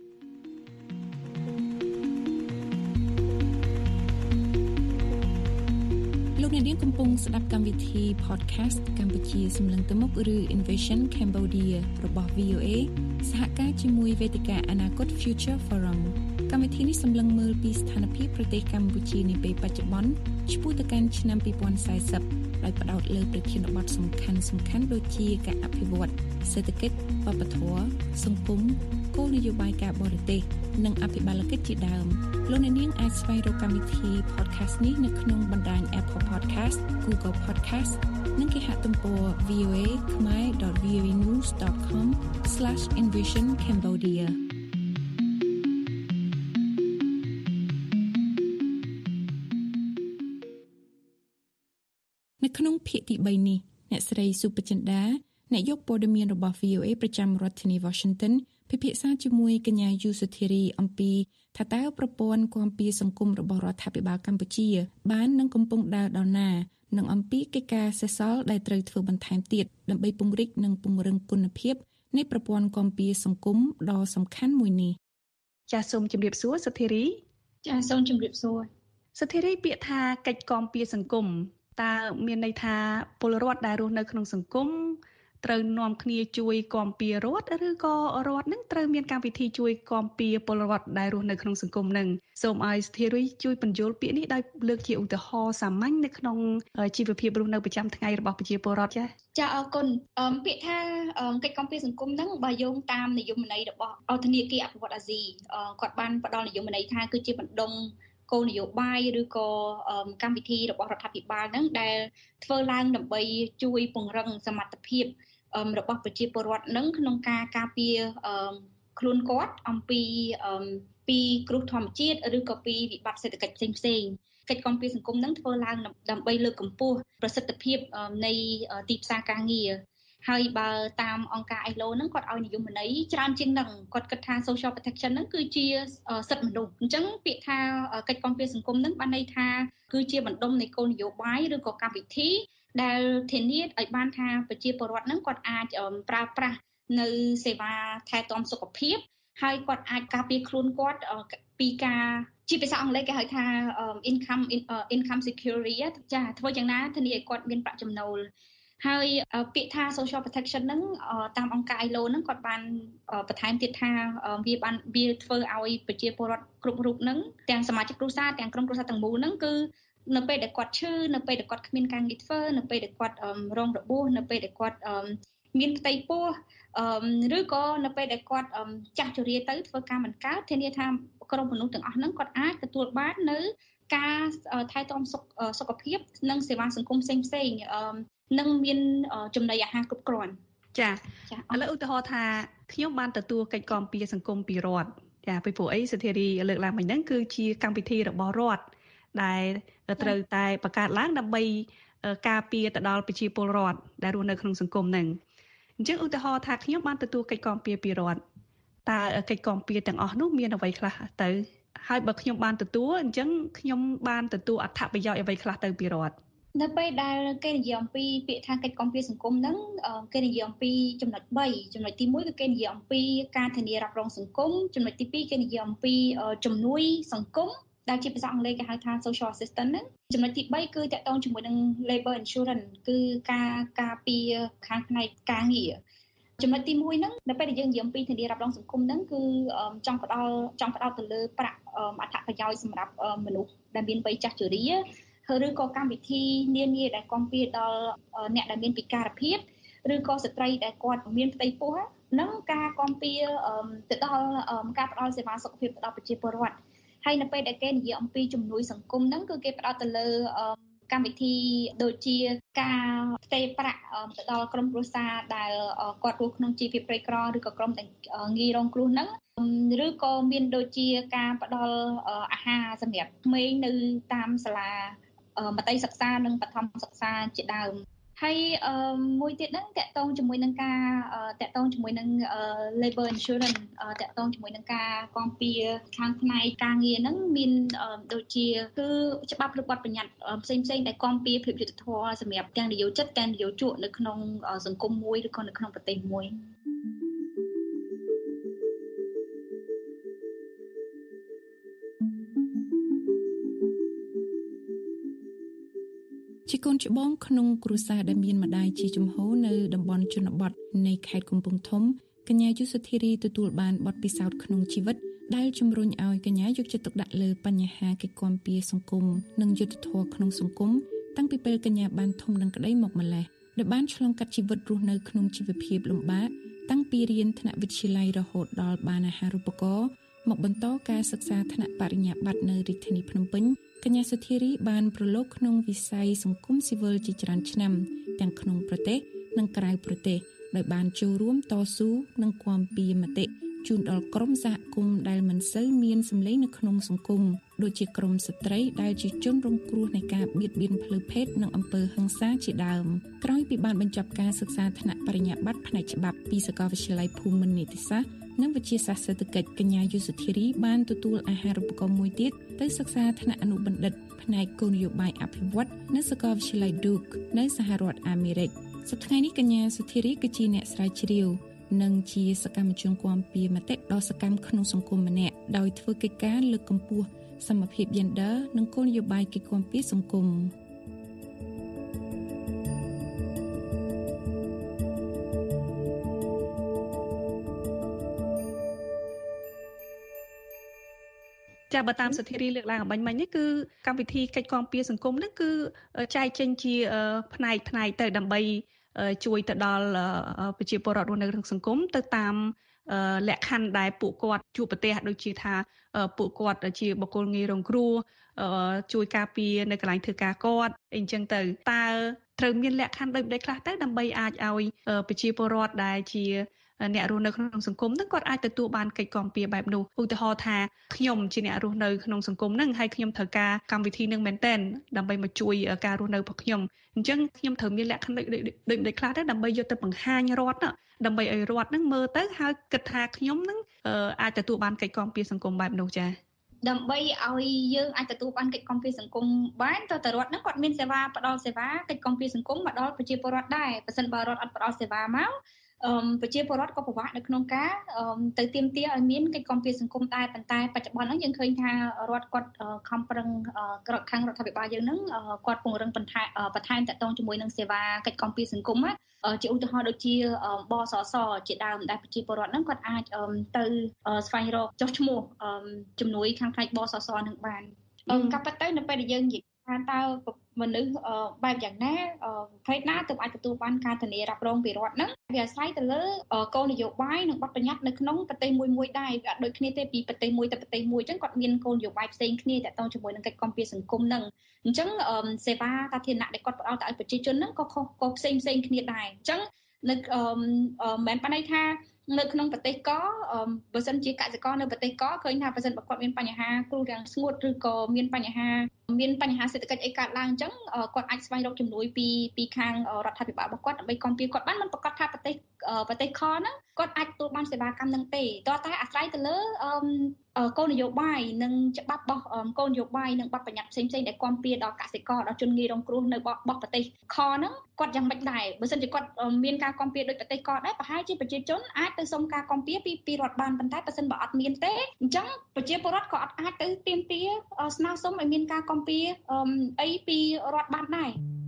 លោកអ្នកនាងកំពុងស្ដាប់កម្មវិធី podcast កម្ពុជាសម្លឹងទៅមុខឬ Envision Cambodia របស់ VOA សហការជាមួយវេទិកាអនាគត Future Forum កម្មវិធីនេះសម្លឹងមើលពីស្ថានភាពប្រទេសកម្ពុជានាពេលបច្ចុប្បន្នឆ្ពោះទៅកាន់ឆ្នាំ2040ដោយផ្ដោតលើប្រធានបទសំខាន់ៗដូចជាការអភិវឌ្ឍសេដ្ឋកិច្ចវប្បធម៌សង្គមគោលនយោបាយការបរទេសនិងអភិបាលកិច្ចជាដើមលោកអ្នកនាងអាចស្វែងរកកម្មវិធី podcast នេះនៅក្នុងបណ្ដាញ Apple Podcast, Google Podcast និងគេហទំព័រ voa.voanews.com/envisioncambodiaនៅក្នុងភាគទី3នេះអ្នកស្រីសុបចិន្តាអ្នកយកព័ត៌មានរបស់ VOA ប្រចាំរដ្ឋធានី Washington ពិភាក្សាជាមួយកញ្ញាយូសុធីរីអំពីថាតើប្រព័ន្ធគាំពារសង្គមរបស់រដ្ឋាភិបាលកម្ពុជាបាននិងកំពុងដើរដល់ណានិងអំពីកិច្ចការសេសសល់ដែលត្រូវធ្វើបន្ថែមទៀតដើម្បីពង្រីកនិងពង្រឹងគុណភាពនៃប្រព័ន្ធគាំពារសង្គមដ៏សំខាន់មួយនេះចាសសូមជម្រាបសួរសុធីរីចាសសូមជម្រាបសួរសុធីរីពាក្យថាកិច្ចគាំពារសង្គមតើមានន័យថាពលរដ្ឋដែលរស់នៅក្នុងសង្គមត្រូវនាំគ្នាជួយគាំពាររដ្ឋឬក៏រដ្ឋនឹងត្រូវមានកម្មវិធីជួយគាំពារពលរដ្ឋដែលរស់នៅក្នុងសង្គមនឹងសូមឲ្យស្ថិរីជួយបញ្យល់ពាក្យនេះដោយលើកជាឧទាហរណ៍សាមញ្ញនៅក្នុងជីវភាពរស់នៅប្រចាំថ្ងៃរបស់ប្រជាពលរដ្ឋចាអរគុណពាក្យថាកិច្ចគាំពារសង្គមនឹងបើយោងតាមនិយមន័យរបស់ធនាគារអភិវឌ្ឍអាស៊ីគាត់បានផ្ដល់និយមន័យថាគឺជាបណ្ដុំគោលនយោបាយឬក៏កម្មវិធីរបស់រដ្ឋាភិបាលហ្នឹងដែលធ្វើឡើងដើម្បីជួយពង្រឹងសមត្ថភាពរបស់ប្រជាពលរដ្ឋនឹងក្នុងការការពារខ្លួនគាត់អំពីគ្រោះធម្មជាតិឬក៏ពីវិបត្តិសេដ្ឋកិច្ចផ្សេងៗកិច្ចគាំពារសង្គមនឹងធ្វើឡើងដើម្បីលើកកម្ពស់ប្រសិទ្ធភាពនៃទីផ្សារការងារហើយបើតាមអង្គការ ILO ហ្នឹងគាត់ឲ្យនិយមន័យច្រើនជាងនឹងគាត់គិតថា social protection ហ្នឹងគឺជាសិទ្ធិមនុស្សអញ្ចឹងពាក្យថាកិច្ចគាំពារសង្គមហ្នឹងបានន័យថាគឺជាបណ្ដុំនៃគោលនយោបាយឬក៏កម្មវិធីដែលធានាឲ្យបានថាប្រជាពលរដ្ឋហ្នឹងគាត់អាចប្រើប្រាស់នៅសេវាថែទាំសុខភាពហើយគាត់អាចការពារខ្លួនគាត់ពីការជាភាសាអង់គ្លេសគេហៅថា income security ចាធ្វើយ៉ាងណាធានាឲ្យគាត់មានប្រាក់ចំណូលហើយពាក្យថា social protection ហ្នឹងតាមអង្គការ ILO ហ្នឹងគាត់បានបន្ថែមទៀតថាវាធ្វើឲ្យប្រជាពលរដ្ឋគ្រប់រូបហ្នឹងទាំងសមាជិកគ្រួសារទាំងក្រុមគ្រួសារទាំងមូលហ្នឹងគឺនៅពេលដែលគាត់ឈឺនៅពេលដែលគាត់គ្មានការងារធ្វើនៅពេលដែលគាត់រងរបួសនៅពេលដែលគាត់មានផ្ទៃពោះឬក៏នៅពេលដែលគាត់ចាស់ជរាទៅធ្វើការមិនកើតធានាថាក្រុមមនុស្សទាំងអស់ហ្នឹងគាត់អាចទទួលបាននៅការថែទាំសុខភាពនិងសេវាសង្គមផ្សេងៗនឹងមានចំណីអាហារគ្រប់គ្រាន់ចាឥឡូវឧទាហរណ៍ថាខ្ញុំបានទទួលកិច្ចគាំពារសង្គមពីរដ្ឋចាពីព្រោះអីសធារីលើកឡើងមិញហ្នឹងគឺជាកម្មវិធីរបស់រដ្ឋដែលត្រូវតែបង្កើតឡើងដើម្បីការពារទៅដល់ប្រជាពលរដ្ឋដែលរស់នៅក្នុងសង្គមហ្នឹងអញ្ចឹងឧទាហរណ៍ថាខ្ញុំបានទទួលកិច្ចគាំពារពីរដ្ឋតើកិច្ចគាំពារទាំងអស់នោះមានអ្វីខ្លះទៅហើយបើខ្ញុំបានទទួលអញ្ចឹងខ្ញុំបានទទួលអត្ថប្រយោជន៍អ្វីខ្លះទៅពីរដ្ឋនៅពេលដែលគេនិយាយអំពីពាក្យថាកិច្ចគាំពារសង្គមហ្នឹងគេនិយាយអំពីចំណុច3ចំណុចទី1គឺគេនិយាយអំពីការធានារ៉ាប់រងសង្គមចំណុចទី2គេនិយាយអំពីជំនួយសង្គមដែលជាភាសាអង់គ្លេសគេហៅថា social assistance ហ្នឹងចំណុចទី3គឺតាក់ទងជាមួយនឹង labor insurance គឺការពារខាងផ្នែកការងារចំណុចទី1ហ្នឹងនៅពេលដែលយើងនិយាយអំពីធានារ៉ាប់រងសង្គមហ្នឹងគឺចង់ផ្ដោតទៅលើប្រាក់អត្ថប្រយោជន៍សម្រាប់មនុស្សដែលមានវ័យចាស់ជរាឬក៏កម្មវិធីនានាដែលគាំពារដល់អ្នកដែលមានពិការភាពឬក៏ស្ត្រីដែលគាត់មានផ្ទៃពោះនិងការគាំពារទៅដល់ការផ្ដល់សេវាសុខភាពទៅដល់ប្រជាពលរដ្ឋហើយនៅពេលដែលគេនិយាយអំពីជំនួយសង្គមហ្នឹងគឺគេផ្ដោតទៅលើកម្មវិធីដូចជាការផ្ទេរប្រាក់ទៅដល់ក្រុមគ្រួសារដែលគាត់រស់ក្នុងជីវភាពក្រីក្រឬក៏ក្រុមដែលងាយរងគ្រោះហ្នឹងឬក៏មានដូចជាការផ្ដល់អាហារសម្រាប់ក្មេងនៅតាមសាលាមត្តេយ្យសិក្សានិងបឋមសិក្សាជាដើមហើយមួយទៀតហ្នឹងតកតងជាមួយនឹងlabor insurance តកតងជាមួយនឹងការគាំពារខាងផ្នែកការងារហ្នឹងមានដូចជាគឺច្បាប់ឬបទបញ្ញត្តិផ្សេងៗដែលគាំពារភាពយុត្តិធម៌សម្រាប់ទាំងនិយោជិតទាំងនិយោជកនៅក្នុងសង្គមមួយឬក៏នៅក្នុងប្រទេសមួយជាកូនច្បងក្នុងគ្រួសារដែលមានម្ដាយជាជំហរនៅតំបន់ជនបទនៃខេត្តកំពង់ធំកញ្ញាយុសុធារីទទួលបានបទពិសោធន៍ក្នុងជីវិតដែលជំរុញឲ្យកញ្ញាយកចិត្តទុកដាក់លើបញ្ហាកិច្ចគាំពារសង្គមនិងយុត្តិធម៌ក្នុងសង្គមតាំងពីពេលកញ្ញាបានធំដឹងក្តីមកម្ល៉េះដែលបានឆ្លងកាត់ជីវិតរស់នៅក្នុងជីវភាពលំបាកតាំងពីរៀនថ្នាក់វិទ្យាល័យរហូតដល់បានអាហារូបករណ៍មកបន្តការសិក្សាថ្នាក់បរិញ្ញាបត្រនៅរាជធានីភ្នំពេញកញ្ញាសុធារីបានប្រឡូកក្នុងវិស័យសង្គមស៊ីវិលជាច្រើនឆ្នាំទាំងក្នុងប្រទេសនិងក្រៅប្រទេសដោយបានចូលរួមតស៊ូនិងគាំពារមតិជូនដល់ក្រុមសហគមន៍ដែលមិនសូវមានសម្លេងនៅក្នុងសង្គមដូចជាក្រុមស្ត្រីដែលជាជនរងគ្រោះនៃការបៀតបៀនផ្លូវភេទនិងអំពើហិង្សាជាដើមក្រោយពីបានបញ្ចប់ការសិក្សាថ្នាក់បរិញ្ញាបត្រផ្នែកច្បាប់ពីសាកលវិទ្យាល័យភូមិន្ទនីតិសាស្ត្រនិងវិទ្យាសាស្ត្រសេដ្ឋកិច្ចកញ្ញាយុសុធារីបានទទួលអាហារូបករណ៍មួយទៀតទៅសិក្សាថ្នាក់អនុបណ្ឌិតផ្នែកគោលនយោបាយអភិវឌ្ឍន៍នៅសាកលវិទ្យាល័យ Duke នៅសហរដ្ឋអាមេរិកសប្តាហ៍នេះកញ្ញាសុធារីគឺជាអ្នកស្រាវជ្រាវនិងជាសកម្មជនគាំពារមតិដ៏សកម្មក្នុងសង្គមម្នាក់ដោយធ្វើកិច្ចការលើកកម្ពស់សមភាព Gender និងគោលនយោបាយកិច្ចគាំពារសង្គមចាបើតាមសុធារីលើកឡើងអំបញ្ញមិញនេះគឺកម្មវិធីកិច្ចគាំពារសង្គមនេះគឺចែកចេញជាផ្នែកទៅដើម្បីជួយទៅដល់ប្រជាពលរដ្ឋរស់នៅក្នុងសង្គមទៅតាមលក្ខខណ្ឌដែលពួកគាត់ជួបប្រទះដូចជាថាពួកគាត់ជាបុគ្គលងាយរងគ្រោះជួយការពារនៅកន្លែងធ្វើការគាត់អីចឹងទៅតើត្រូវមានលក្ខខណ្ឌដូចម្តេចខ្លះទៅដើម្បីអាចឲ្យប្រជាពលរដ្ឋដែលជាអ្នករស់នៅក្នុងសង្គមហ្នឹងគាត់អាចទទួលបានកិច្ចគាំពារបែបនោះឧទាហរណ៍ថាខ្ញុំជាអ្នករស់នៅក្នុងសង្គមហ្នឹងហើយខ្ញុំត្រូវការកម្មវិធីនឹងមែនទែនដើម្បីមកជួយការរស់នៅរបស់ខ្ញុំអញ្ចឹងខ្ញុំត្រូវមានលក្ខណៈដូចខ្លះទៅដើម្បីយកទៅបង្ហាញរដ្ឋដើម្បីឲ្យរដ្ឋហ្នឹងមើលទៅហើយគិតថាខ្ញុំហ្នឹងអាចទទួលបានកិច្ចគាំពារសង្គមបែបនោះចា៎ដើម្បីឲ្យយើងអាចទទួលបានកិច្ចគាំពារសង្គមបានតើតើរដ្ឋហ្នឹងគាត់មានសេវាផ្ដល់សេវាកិច្ចគាំពារសង្គមមកដល់ប្រជាពលរដ្ឋដែរបើសិនបើរដ្ឋអត់ផ្ដល់សេវាមកប្រជាពលរដ្ឋក៏ពិបាកនៅក្នុងការទៅទាមទារឲ្យមានកិច្ចគាំពារសង្គមដែរប៉ុន្តែបច្ចុប្បន្នហ្នឹងយើងឃើញថារដ្ឋគាត់ខំប្រឹងខាងរដ្ឋាភិបាលយើងហ្នឹងគាត់ពង្រឹងបន្ថែមតាក់ទងជាមួយនឹងសេវាកិច្ចគាំពារសង្គមជាឧទាហរណ៍ដូចជាបសសជាដើមដែលប្រជាពលរដ្ឋហ្នឹងគាត់អាចទៅស្វែងរកចុះឈ្មោះជំនួយខាងផ្នែកបសសនឹងបានក៏ប៉ុន្តែនៅពេលដែលយើងនិយាយថាតើមនុស្សបែបយ៉ាងណាផ្នែកណាទើបអាចទទួលបានការធានារ៉ាប់រងពីរដ្ឋហ្នឹងវាអាស្រ័យទៅលើគោលនយោបាយនិងបទបញ្ញត្តិនៅក្នុងប្រទេសមួយដែរវាអត់ដូចគ្នាទេពីប្រទេសមួយទៅប្រទេសមួយអញ្ចឹងគាត់មានគោលនយោបាយផ្សេងគ្នាតាក់ទងជាមួយនឹងកិច្ចគាំពារសង្គមហ្នឹងអញ្ចឹងសេវាសាធារណៈដែលគាត់ផ្ដល់ទៅឲ្យប្រជាជនហ្នឹងក៏ផ្សេងគ្នាដែរអញ្ចឹងនៅមិនបានន័យថានៅក្នុងប្រទេសបើសិនជាកសិករនៅប្រទេសឃើញថាបើសិនបើគាត់មានបញ្ហាគ្រោះរាំងស្ងួតឬក៏មានបញ្ហាសេដ្ឋកិច្ចអីកើតឡើងអញ្ចឹងគាត់អាចស្វែងរកជំនួយពីខាងរដ្ឋាភិបាលរបស់គាត់ដើម្បីគាំពារគាត់បានមិនប្រកាសថាប្រទេសខហ្នឹងគាត់អាចទទួលបានសេវាកម្មហ្នឹងទេតើតែអាស្រ័យទៅលើគោលនយោបាយនិងច្បាប់របស់គោលនយោបាយនិងបទបញ្ញត្តិផ្សេងៗដែលគាំពារដល់កសិករដល់ជនងាយរងគ្រោះនៅរបស់ប្រទេសខហ្នឹងគាត់យ៉ាងម៉េចដែរបើសិនជាគាត់មានការគាំពារដោយប្រទេសកដែរប្រហែលជាប្រជាជនអាចទៅសុំការគាំពារពីរដ្ឋបានប៉ុន្តែបើសិនបើអត់មានទេអញ្ចឹងប្រជាពលរដ្ឋក៏អត់អាចទៅទាមទារស្នើសុំឲ្យមានការគាំពារអីពីរដ្ឋបានដែរ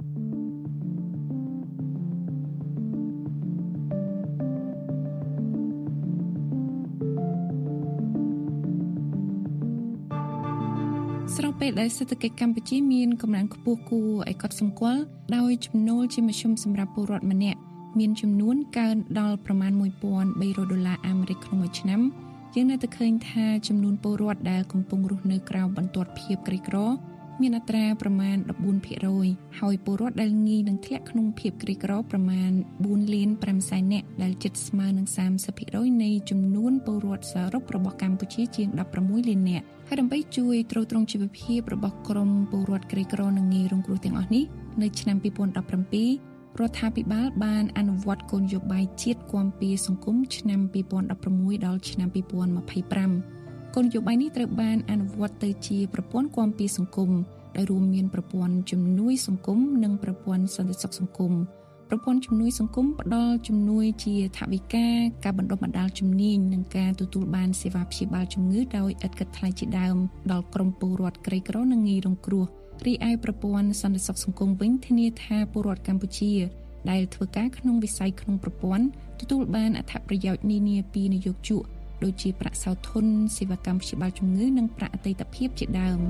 ស្របពេលដែលសេដ្ឋកិច្ចកម្ពុជាមានកម្លាំងខ្ពស់គួរឲ្យកត់សម្គាល់ដោយចំណូលជាមធ្យមសម្រាប់ពលរដ្ឋម្នាក់មានចំនួនកើនដល់ប្រមាណ$1,300អាមេរិកក្នុងមួយឆ្នាំយើងនៅតែឃើញថាចំនួនពលរដ្ឋដែលកំពុងរស់នៅក្រោមបន្ទាត់ភាពក្រីក្រមានអត្រាប្រមាណ 14% ហើយពលរដ្ឋដែលងាយនឹងធ្លាក់ក្នុងភាពក្រីក្រប្រមាណ 4,500,000 នាក់ដែលជិតស្មើនឹង 30% នៃចំនួនពលរដ្ឋសរុបរបស់កម្ពុជាជាង 16 លាននាក់ហើយដើម្បីជួយទ្រទ្រង់ជីវភាពរបស់ក្រុមពលរដ្ឋក្រីក្រនិងងាយរងគ្រោះទាំងអស់នេះនៅឆ្នាំ 2017 រដ្ឋាភិបាលបានអនុវត្តគោលនយោបាយជាតិគាំពារសង្គមឆ្នាំ 2016 ដល់ឆ្នាំ 2025 គោលនយោបាយនេះត្រូវបានអនុវត្តទៅជាប្រព័ន្ធគាំពារសង្គមដែលរួមមានប្រព័ន្ធជំនួយសង្គមនិងប្រព័ន្ធសន្តិសុខសង្គមប្រព័ន្ធជំនួយសង្គមផ្ដល់ជំនួយជាថវិកាការបណ្ដុះបណ្ដាលជំនាញនិងការទទួលបានសេវាព្យាបាលជំងឺដោយឥតគិតថ្លៃជាដើមដល់ក្រុមពលរដ្ឋក្រីក្រនិងងាយរងគ្រោះរីឯប្រព័ន្ធសន្តិសុខសង្គមវិញធានាថាពលរដ្ឋកម្ពុជាដែលធ្វើការក្នុងវិស័យក្នុងប្រព័ន្ធទទួលបានអត្ថប្រយោជន៍នានាពីនយោជកដូចជាប្រាក់សោធនសេវាកម្មព្យាបាលជំងឺនិងប្រាក់អតីតភាពជាដើម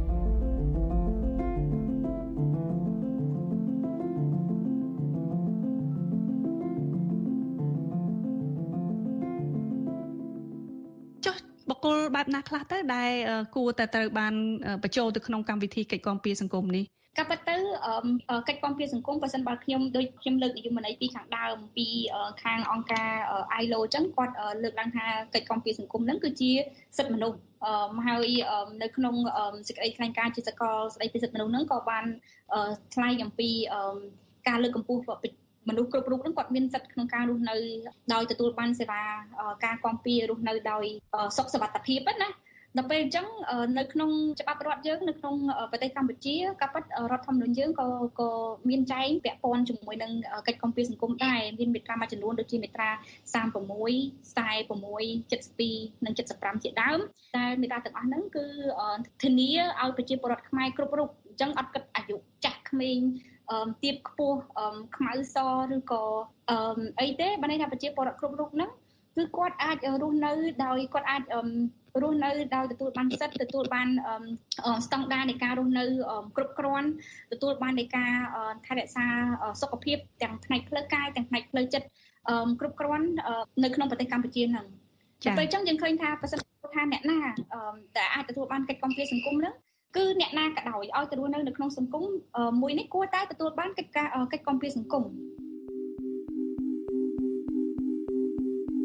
បុគ្គលបែបណាខ្លះទៅដែលគួរតែត្រូវបានបញ្ចូលទៅក្នុងកម្មវិធីកិច្ចគាំពារសង្គមនេះក៏ប៉ុន្តែកិច្ចគាំពារសង្គមបើសិនបើខ្ញុំលើកនិយមន័យពីខាងដើមពីខាងអង្គការ ILO អញ្ចឹងគាត់លើកឡើងថាកិច្ចគាំពារសង្គមហ្នឹងគឺជាសិទ្ធិមនុស្សហើយនៅក្នុងសេចក្តីថ្លែងការណ៍ជាសកលស្តីពីសិទ្ធិមនុស្សហ្នឹងក៏បានថ្លែងអំពីការលើកកម្ពស់មនុស្សគ្រប់រូបហ្នឹងគាត់មានសិទ្ធិក្នុងការរស់នៅដោយទទួលបានសេវាការគាំពាររស់នៅដោយសុខសុវត្ថិភាពណាដល់ពេលអញ្ចឹងនៅក្នុងច្បាប់រដ្ឋយើងនៅក្នុងប្រទេសកម្ពុជាក៏ពិតរដ្ឋធម្មនុញ្ញយើងក៏មានចែងពាក់ព័ន្ធជាមួយនឹងកិច្ចគាំពារសង្គមដែរមានមាត្រាមួយចំនួនដូចជាមាត្រា36 46 72និង75ជាដើមតែមាត្រាទាំងអស់ហ្នឹងគឺធានាឲ្យប្រជាពលរដ្ឋខ្មែរគ្រប់រូបអញ្ចឹងអត់គិតអាយុចាស់ក្មេងទាបខ្ពស់ខ្មៅសឬក៏អីទេបើន័យថាប្រជាពលរដ្ឋគ្រប់រូបហ្នឹងគឺគាត់អាចរស់នៅដោយគាត់អាចរស់នៅដោយទទួលបានសិទ្ធិទទួលបានស្តង់ដារនៃការរស់នៅគ្រប់គ្រាន់ទទួលបាននៃការថែរក្សាសុខភាពទាំងផ្នែកផ្លូវកាយទាំងផ្នែកផ្លូវចិត្តគ្រប់គ្រាន់នៅក្នុងប្រទេសកម្ពុជាហ្នឹងពេលអញ្ចឹងយើងឃើញថាប្រសិនថាអ្នកណាដែលអាចទទួលបានកិច្ចគាំពារសង្គមហ្នឹងគឺអ្នកណាក៏ដោយឲ្យទៅរស់នៅក្នុងសង្គមមួយនេះគួរតែទទួលបានកិច្ចគាំពារសង្គមស្របពេលដែលសេដ្ឋកិច្ចកម្ពុជាមានកម្លាំងខ្ពស់គួរឲ្យយកចិត្តទុកដាក់ដោយជំរុញឲ្យពលរដ្ឋខ្មែររស់នៅដោយ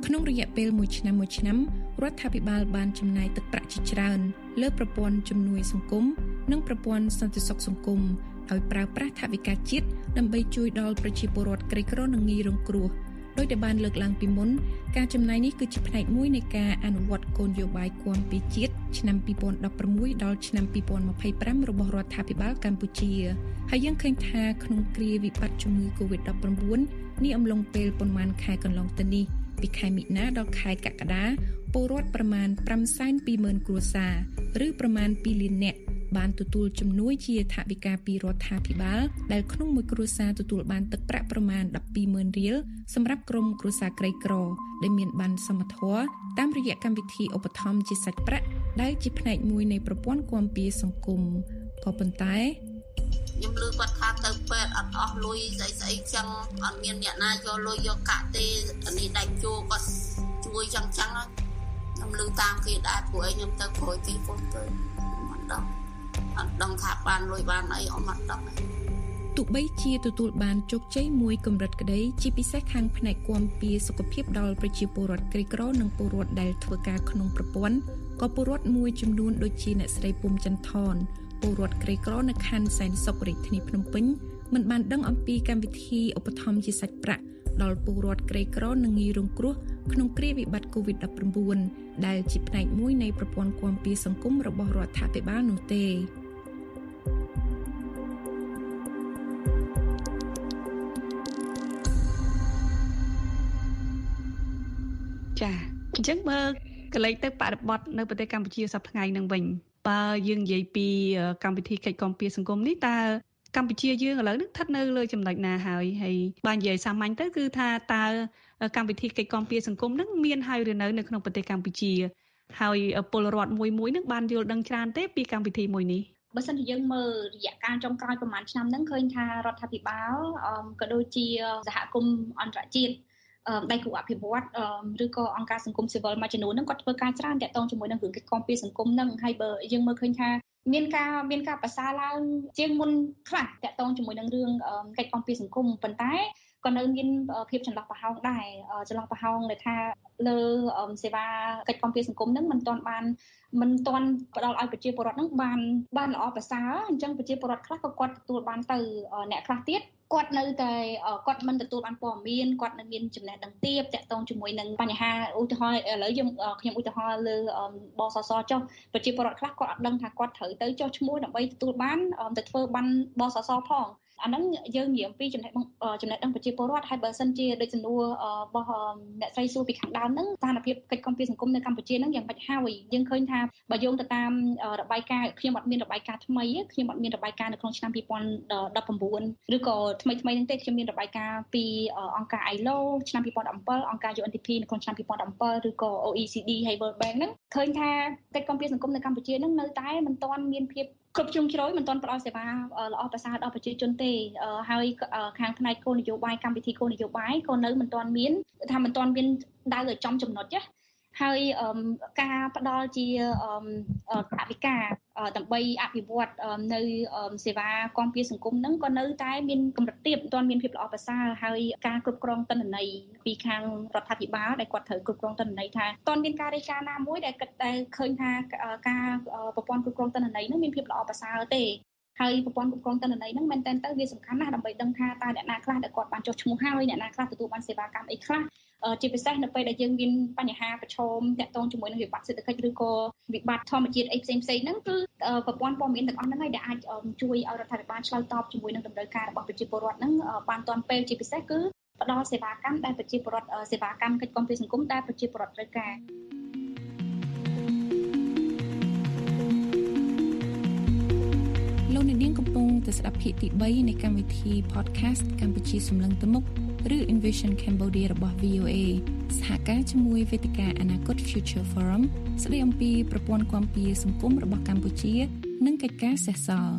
ក្នុងរយៈពេល1ឆ្នាំរដ្ឋាភិបាលបានចំណាយទឹកប្រាក់ជាច្រើនលើប្រព័ន្ធជំនួយសង្គមនិងប្រព័ន្ធសន្តិសុខសង្គមដោយប្រើប្រាស់ថវិកាជាតិដើម្បីជួយដល់ប្រជាពលរដ្ឋក្រីក្រនិងងាយរងគ្រោះដោយដែលបានលើកឡើងពីមុនការចំណាយនេះគឺជាផ្នែកមួយនៃការអនុវត្តគោលនយោបាយគាំពារជាតិឆ្នាំ2016ដល់ឆ្នាំ2025របស់រដ្ឋាភិបាលកម្ពុជាហើយយើងឃើញថាក្នុងគ្រាវិបត្តិជំងឺ Covid-19 នេះអំឡុងពេលប៉ុន្មានខែកន្លងទៅនេះពីខែមិនិនាដល់ខែកក្កដាពលរដ្ឋប្រមាណ 520,000 គ្រួសារឬប្រមាណ 2 លាននាក់បានទទួលជំនួយជាថវិកាពីរដ្ឋាភិបាលដែលក្នុងមួយគ្រួសារទទួលបានទឹកប្រាក់ប្រមាណ 12,000 រៀលសម្រាប់ក្រុមគ្រួសារក្រីក្រដែលមានបានសមត្ថភាពតាមរយៈកម្មវិធីឧបត្ថម្ភជាសាច់ប្រាក់ដែលជាផ្នែកមួយនៃប្រព័ន្ធគាំពារសង្គមក៏ប៉ុន្តែខ្ញុំឮគាត់ថាទៅពេទ្យអត់អស់លុយស្អីចឹងអត់មានអ្នកណាយកលុយយកកាក់ទេនេះដៃជួគាត់ជួយចឹងខ្ញុំឮតាមគេដែរព្រោះឯងខ្ញុំទៅក្រួយគេពុំទៅអត់ដឹងថាបានលុយបានអីអត់មកដឹងទោះបីជាទទួលបានជោគជ័យមួយកម្រិតក្តីជាពិសេសខាងផ្នែកគាំពារសុខភាពដល់ប្រជាពលរដ្ឋក្រីក្រនិងពលរដ្ឋដែលធ្វើការក្នុងប្រព័ន្ធក៏ពលរដ្ឋមួយចំនួនដូចជាអ្នកស្រីពុំចន្ទថនពលរដ្ឋក្រីក្រនៅខណ្ឌសែនសុខរាជធានីភ្នំពេញមិនបានដឹងអំពីកម្មវិធីឧបត្ថម្ភជាសាច់ប្រាក់ដល់ពលរដ្ឋក្រីក្រនិងងាយរងគ្រោះក្នុងគ្រាវិបត្តិ COVID-19 ដែលជាផ្នែកមួយនៃប្រព័ន្ធគាំពារសង្គមរបស់រដ្ឋាភិបាលនោះទេចាអញ្ចឹងមើលកន្លែងទៅបរិបត្តិនៅប្រទេសកម្ពុជាសប្តាហ៍ថ្ងៃនឹងវិញបើយើងនិយាយពីកម្មវិធីកិច្ចគាំពារសង្គមនេះតើកម្ពុជាយើងឥឡូវនេះស្ថិតនៅលើចំណុចណាហើយបើនិយាយសាមញ្ញទៅគឺថាតើកម្មវិធីកិច្ចគាំពារសង្គមនឹងមានហើយឬនៅក្នុងប្រទេសកម្ពុជាហើយពលរដ្ឋមួយនឹងបានយល់ដឹងច្រើនទេពីកម្មវិធីមួយនេះបើសិនជាយើងមើលរយៈកាលចុងក្រោយប្រហែលឆ្នាំហ្នឹងឃើញថារដ្ឋាភិបាលក៏ដូចជាសហគមន៍អន្តរជាតិដៃគូអភិវឌ្ឍឬក៏អង្គការសង្គមស៊ីវិលមួយចំនួនហ្នឹងគាត់ធ្វើការច្រើនតាក់ទងជាមួយនឹងរឿងកិច្ចគាំពារសង្គមហ្នឹងហើយបើយើងមើលឃើញថាមានការប្រសើរឡើងជាងមុនខ្លះតាក់ទងជាមួយនឹងរឿងកិច្ចគាំពារសង្គមប៉ុន្តែក៏នៅមានភាពចន្លោះប្រហោងដែរចន្លោះប្រហោងដែលថាលើសេវាកិច្ចគាំពារសង្គមហ្នឹងមិនទាន់ផ្ដល់ឲ្យប្រជាពលរដ្ឋហ្នឹងបានល្អប្រសើរអញ្ចឹងប្រជាពលរដ្ឋខ្លះក៏គាត់ទទួលបានទៅអ្នកខ្លះទៀតគាត់នៅតែគាត់មិនទទួលបានព័ត៌មានគាត់នៅមានចំណេះដឹងទាបតាក់ទងជាមួយនឹងបញ្ហាឧទាហរណ៍ឥឡូវខ្ញុំឧទាហរណ៍លើបសសចុះប្រជាពលរដ្ឋខ្លះគាត់អត់ដឹងថាគាត់ត្រូវទៅចុះឈ្មោះដើម្បីទទួលបានទៅធ្វើបានបសសផងអាហ្នឹងយើងនិយាយអំពីចំណេះដឹងប្រជាពលរដ្ឋហើយបើសិនជាដូចសំណួររបស់អ្នកស្រីសួរពីខាងដើមហ្នឹងស្ថានភាពកិច្ចគាំពារសង្គមនៅកម្ពុជាហ្នឹងយ៉ាងម៉េចហើយយើងឃើញថាបើយោងទៅតាមរបាយការណ៍ខ្ញុំអត់មានរបាយការណ៍ថ្មីខ្ញុំអត់មានរបាយការណ៍នៅក្នុងឆ្នាំ2019ឬក៏ថ្មីហ្នឹងទេខ្ញុំមានរបាយការណ៍ពីអង្គការ ILO ឆ្នាំ2017អង្គការ UNDP នៅក្នុងឆ្នាំ2017ឬក៏ OECD ហើយ World Bank ហ្នឹងឃើញថាកិច្ចគាំពារសង្គមនៅកម្ពុជាហ្នឹងនៅតែមិនទាន់មានភាពគ្រប់ជ្រុងជ្រោយមិនទាន់ផ្ដល់សេវាល្អប្រសើរដល់ប្រជាជនទេហើយខាងផ្នែកគោលនយោបាយកម្មវិធីគោលនយោបាយក៏នៅមិនទាន់មានដៅឲ្យចំចំណុចណាហើយការផ្ដល់ជាថវិកាដើម្បីអភិវឌ្ឍនៅសេវាគាំពារសង្គមហ្នឹងក៏នៅតែមានកម្រិតទាបមិនទាន់មានភាពល្អប្រសើរហើយការគ្រប់គ្រងទិន្នន័យពីខាងរដ្ឋាភិបាលដែលគាត់ត្រូវគ្រប់គ្រងទិន្នន័យថាតើមានការរាយការណ៍ណាមួយដែលឃើញថាការប្រព័ន្ធគ្រប់គ្រងទិន្នន័យហ្នឹងមានភាពល្អប្រសើរទេហើយប្រព័ន្ធគ្រប់គ្រងទិន្នន័យហ្នឹងមែនតើវាសំខាន់ណាស់ដើម្បីដឹងថាតើអ្នកណាខ្លះដែលគាត់បានចុះឈ្មោះហើយអ្នកណាខ្លះទទួលបានសេវាកម្មអីខ្លះជាពិសេសនៅពេលដែលយើងមានបញ្ហាប្រឈមតាក់ទងជាមួយនឹងវិបត្តិសេដ្ឋកិច្ចឬក៏វិបត្តិធម្មជាតិអីផ្សេងៗហ្នឹងគឺប្រព័ន្ធព័ត៌មានទាំងអស់ហ្នឹងហើយដែលអាចជួយឲ្យរដ្ឋាភិបាលឆ្លើយតបជាមួយនឹងតម្រូវការរបស់ប្រជាពលរដ្ឋហ្នឹងបានទាន់ពេលជាពិសេសគឺផ្ដល់សេវាកម្មដែលប្រជាពលរដ្ឋសេវាកម្មកិច្ចគាំពារសង្គមដែលប្រជាពលរដ្ឋត្រូវការលោកអ្នកនាងកំពុងតែស្ដាប់ភាគទី3នៃកម្មវិធី podcast កម្ពុជាសំឡេងទៅមុខឬ Invision Cambodia របស់ VOA សហការជាមួយវេទិកាអនាគត Future Forum ស្ដីអំពីប្រព័ន្ធគាំពារសង្គមរបស់កម្ពុជានិងកិច្ចការសេសសល់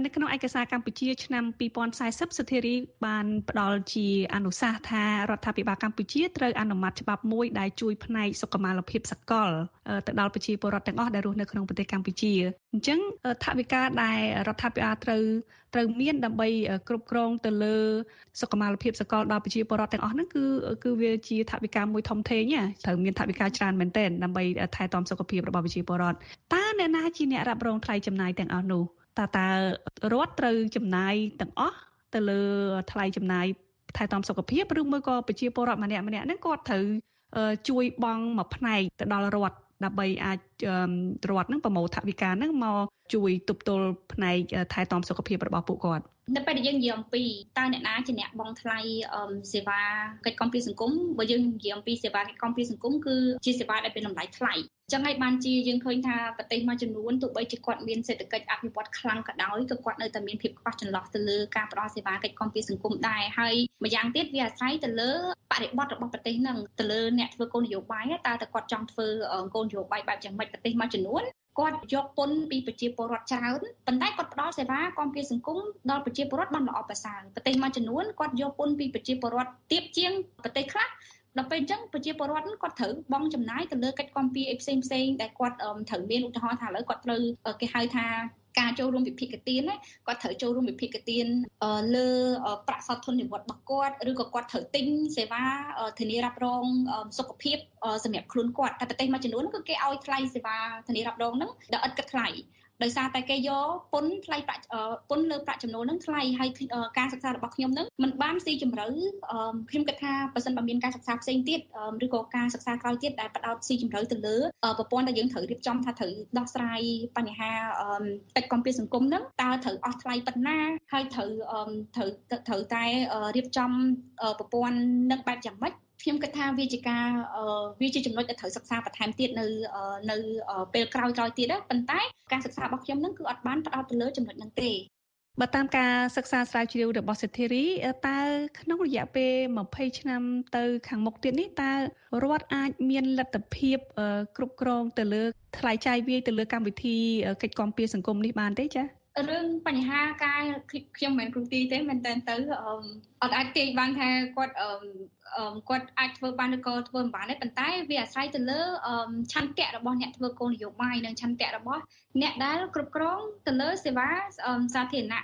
នៅក្នុងឯកសារកម្ពុជាឆ្នាំ2040សិទ្ធិរីបានផ្ដល់ជាអនុសាសន៍ថារដ្ឋាភិបាលកម្ពុជាត្រូវអនុម័តច្បាប់មួយដែលជួយផ្នែកសុខុមាលភាពសកលទៅដល់ប្រជាពលរដ្ឋទាំងអស់ដែលរស់នៅក្នុងប្រទេសកម្ពុជាអញ្ចឹងថវិកាដែលរដ្ឋាភិបាលត្រូវមានដើម្បីគ្រប់គ្រងទៅលើសុខុមាលភាពសកលដល់ប្រជាពលរដ្ឋទាំងអស់ហ្នឹងគឺវាជាថវិកាមួយធំធេងត្រូវមានថវិកាច្រើនមែនទែនដើម្បីថែទាំសុខភាពរបស់ប្រជាពលរដ្ឋតើអ្នកណាជាអ្នករ៉ាប់រងថ្លៃចំណាយទាំងអស់នោះតើរដ្ឋត្រូវចំណាយទាំងអស់ទៅលើថ្លៃចំណាយថែទាំសុខភាពឬមួយក៏ប្រជាពលរដ្ឋម្នាក់ហ្នឹងគាត់ត្រូវជួយបង់មួយផ្នែកទៅដល់រដ្ឋដើម្បីអាចរដ្ឋនឹងប្រមូលថវិកានឹងមកជួយទប់ទល់ផ្នែកថែទាំសុខភាពរបស់ពួកគាត់នៅពេលដែលយើងនិយាយអំពីតើអ្នកណាជាអ្នកបង់ថ្លៃសេវាកិច្ចគាំពារសង្គមបើយើងនិយាយអំពីសេវាកិច្ចគាំពារសង្គមគឺជាសេវាដែលមានតម្លៃថ្លៃចឹងហើយបានជាយើងឃើញថាប្រទេសមួយចំនួនទោះបីជាគាត់មានសេដ្ឋកិច្ចអភិវឌ្ឍខ្លាំងក៏ដោយក៏គាត់នៅតែមានភាពខ្វះចន្លោះទៅលើការផ្តល់សេវាកិច្ចគាំពារសង្គមដែរហើយម្យ៉ាងទៀតវាអាស្រ័យទៅលើបរិបទរបស់ប្រទេសហ្នឹងទៅលើអ្នកធ្វើគោលនយោបាយតើគាត់ចង់ធ្វើគោលនយោបាយបែបយ៉ាងម៉េចប្រទេសមួយចំនួនគាត់យកពន្ធពីប្រជាពលរដ្ឋច្រើនប៉ុន្តែគាត់ផ្ដល់សេវាគាំពារសង្គមដល់ប្រជាពលរដ្ឋបានល្អប្រសើរប្រទេសមួយចំនួនគាត់យកពន្ធពីប្រជាពលរដ្ឋទាបជាងប្រទេសខ្លះដល់ពេលអញ្ចឹងប្រជាពលរដ្ឋគាត់ត្រូវបង់ចំណាយទៅលើកិច្ចគាំពារផ្សេងដែលគាត់ត្រូវមានឧទាហរណ៍ថាឥឡូវគាត់ត្រូវគេហៅថាការចូលរួមវិភាគទានគាត់ត្រូវចូលរួមវិភាគទានលើប្រាក់សោធននិវត្តន៍របស់គាត់ឬក៏គាត់ត្រូវទិញសេវាធានារ៉ាប់រងសុខភាពសម្រាប់ខ្លួនគាត់តែប្រទេសមួយចំនួនគឺគេឲ្យថ្លៃសេវាធានារ៉ាប់រងហ្នឹងដែលឥតគិតថ្លៃដោយសារតែគេយកពន្ធថ្លៃប្រាក់ពន្ធលើប្រាក់ចំណូលហ្នឹងថ្លៃហើយការសិក្សារបស់ខ្ញុំហ្នឹងมันបានស៊ីជម្រៅខ្ញុំគិតថាបើសិនបើមានការសិក្សាផ្សេងទៀតឬក៏ការសិក្សាក្រោយទៀតដែលផ្ដោតស៊ីជម្រៅទៅលើប្រព័ន្ធដែលយើងត្រូវរៀបចំថាត្រូវដោះស្រាយបញ្ហាកិច្ចគាំពារសង្គមហ្នឹងតើត្រូវអស់ថ្លៃប៉ុណ្ណាហើយត្រូវតែរៀបចំប្រព័ន្ធនឹងបែបយ៉ាងម៉េចខ្ញុំគិតថាវាជាចំណុចដែលត្រូវសិក្សាបន្ថែមទៀតនៅពេលក្រោយទៀតប៉ុន្តែការសិក្សារបស់ខ្ញុំនឹងគឺអត់បានផ្ដោតទៅលើចំណុចហ្នឹងទេបើតាមការសិក្សាស្រាវជ្រាវរបស់សិទ្ធិរីតើក្នុងរយៈពេល20ឆ្នាំទៅខាងមុខទៀតនេះតើរដ្ឋអាចមានលទ្ធភាពគ្រប់គ្រងទៅលើថ្លៃចាយវាយទៅលើកម្មវិធីកិច្ចគាំពារសង្គមនេះបានទេចា៎រឿងបញ្ហាការខ្ញុំមិនមែនគ្រូទីទេមែនតើទៅអត់អាចទាយបានថាគាត់អាចធ្វើបានឬក៏ធ្វើមិនបានទេប៉ុន្តែវាអាស្រ័យទៅលើឆន្ទៈរបស់អ្នកធ្វើគោលនយោបាយនិងឆន្ទៈរបស់អ្នកដែលគ្រប់គ្រងទៅលើសេវាសាធារណៈ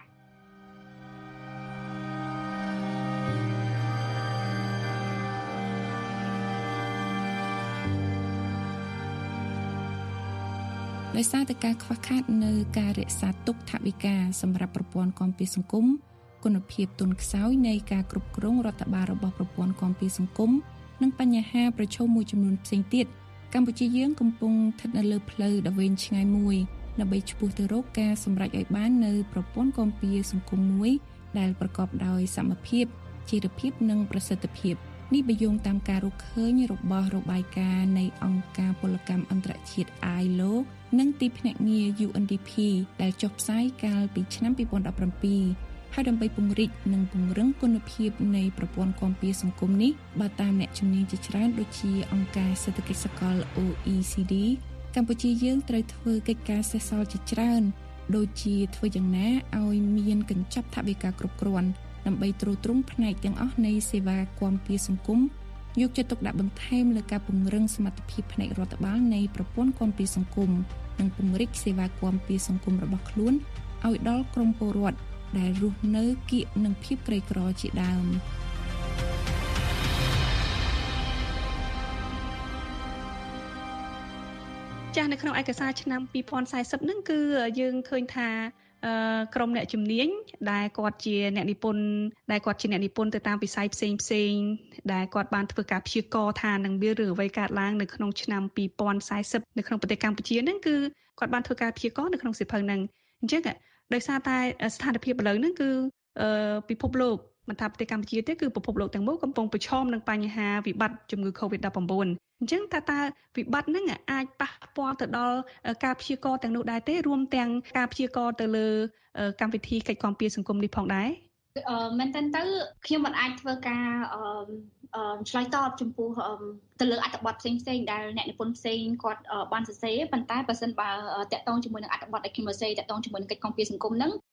ដោយសារតែការខ្វះខាតនៅការរក្សាទុកថវិកាសម្រាប់ប្រព័ន្ធគាំពារសង្គមគុណភាពទុនខ្សោយនៃការគ្រប់គ្រងរដ្ឋបាលរបស់ប្រព័ន្ធគាំពារសង្គមនិងបញ្ហាប្រឈមមួយចំនួនផ្សេងទៀតកម្ពុជាយើងកំពុងស្ថិតនៅលើផ្លូវដ៏វែងឆ្ងាយមួយដើម្បីឆ្ពោះទៅរកការសម្រេចឲ្យបាននៅប្រព័ន្ធគាំពារសង្គមមួយដែលប្រកបដោយសមភាពចីរភាពនិងប្រសិទ្ធភាពនេះបញ្យងតាមការរកឃើញរបស់របាយការណ៍នៃអង្គការពលកម្មអន្តរជាតិ ILO និងទីភ្នាក់ងារ UNDP ដែលចុះផ្សាយកាលពីឆ្នាំ2017ហើយដើម្បីពង្រីកនិងពង្រឹងគុណភាពនៃប្រព័ន្ធគាំពារសង្គមនេះបើតាមអ្នកជំនាញជាច្រើនដូចជាអង្គការសេដ្ឋកិច្ចសកល OECD កម្ពុជាយើងត្រូវធ្វើកិច្ចការសេសសល់ជាច្រើនដូចជាធ្វើយ៉ាងណាឲ្យមានកញ្ចប់ថវិកាគ្រប់គ្រាន់ដើម្បីទ្រទ្រង់ផ្នែកទាំងអស់នៃសេវាគាំពារសង្គមយកចិត្តទុកដាក់បន្ថែមលើការពង្រឹងសមត្ថភាពផ្នែករដ្ឋបាលនៃប្រព័ន្ធគាំពារសង្គមនិងពង្រីកសេវាគាំពារសង្គមរបស់ខ្លួនឲ្យដល់ក្រុមពលរដ្ឋដែលរស់នៅកៀកនឹងភាពក្រីក្រជាដើមចាស់នៅក្នុងឯកសារឆ្នាំ2040ហ្នឹងគឺយើងឃើញថាក្រុមអ្នកជំនាញដែលគាត់ជាអ្នកនិពន្ធទៅតាមវិស័យផ្សេងដែលគាត់បានធ្វើការព្យាករណ៍ថានឹងមានរឿងអ្វីកើតឡើងនៅក្នុងឆ្នាំ2040នៅក្នុងប្រទេសកម្ពុជាហ្នឹងគឺគាត់បានធ្វើការព្យាករណ៍នៅក្នុងសៀវភៅហ្នឹងអញ្ចឹងដោយសារតែស្ថានភាពឥឡូវហ្នឹងគឺពិភពលោកមិនថាប្រទេសកម្ពុជាទេគឺពិភពលោកទាំងមូលកំពុងប្រឈមនឹងបញ្ហាវិបត្តិជំងឺ Covid-19 អញ្ចឹងតើវិបត្តិហ្នឹងអាចប៉ះពាល់ទៅដល់ការព្យាករណ៍ទាំងនោះដែរទេរួមទាំងការព្យាករណ៍ទៅលើកម្មវិធីកិច្ចគាំពារសង្គមនេះផងដែរមែនតើខ្ញុំមិនអាចធ្វើការឆ្លើយតបចំពោះទៅលើអត្ថបទផ្សេងដែលអ្នកនិពន្ធផ្សេងគាត់បានសរសេរប៉ុន្តែបើសិនបើតាក់ទងជាមួយនឹងអត្ថបទដែលខ្ញុំសរសេរតាក់ទងជាមួយនឹងកិច្ចគាំពារសង្គមហ្នឹង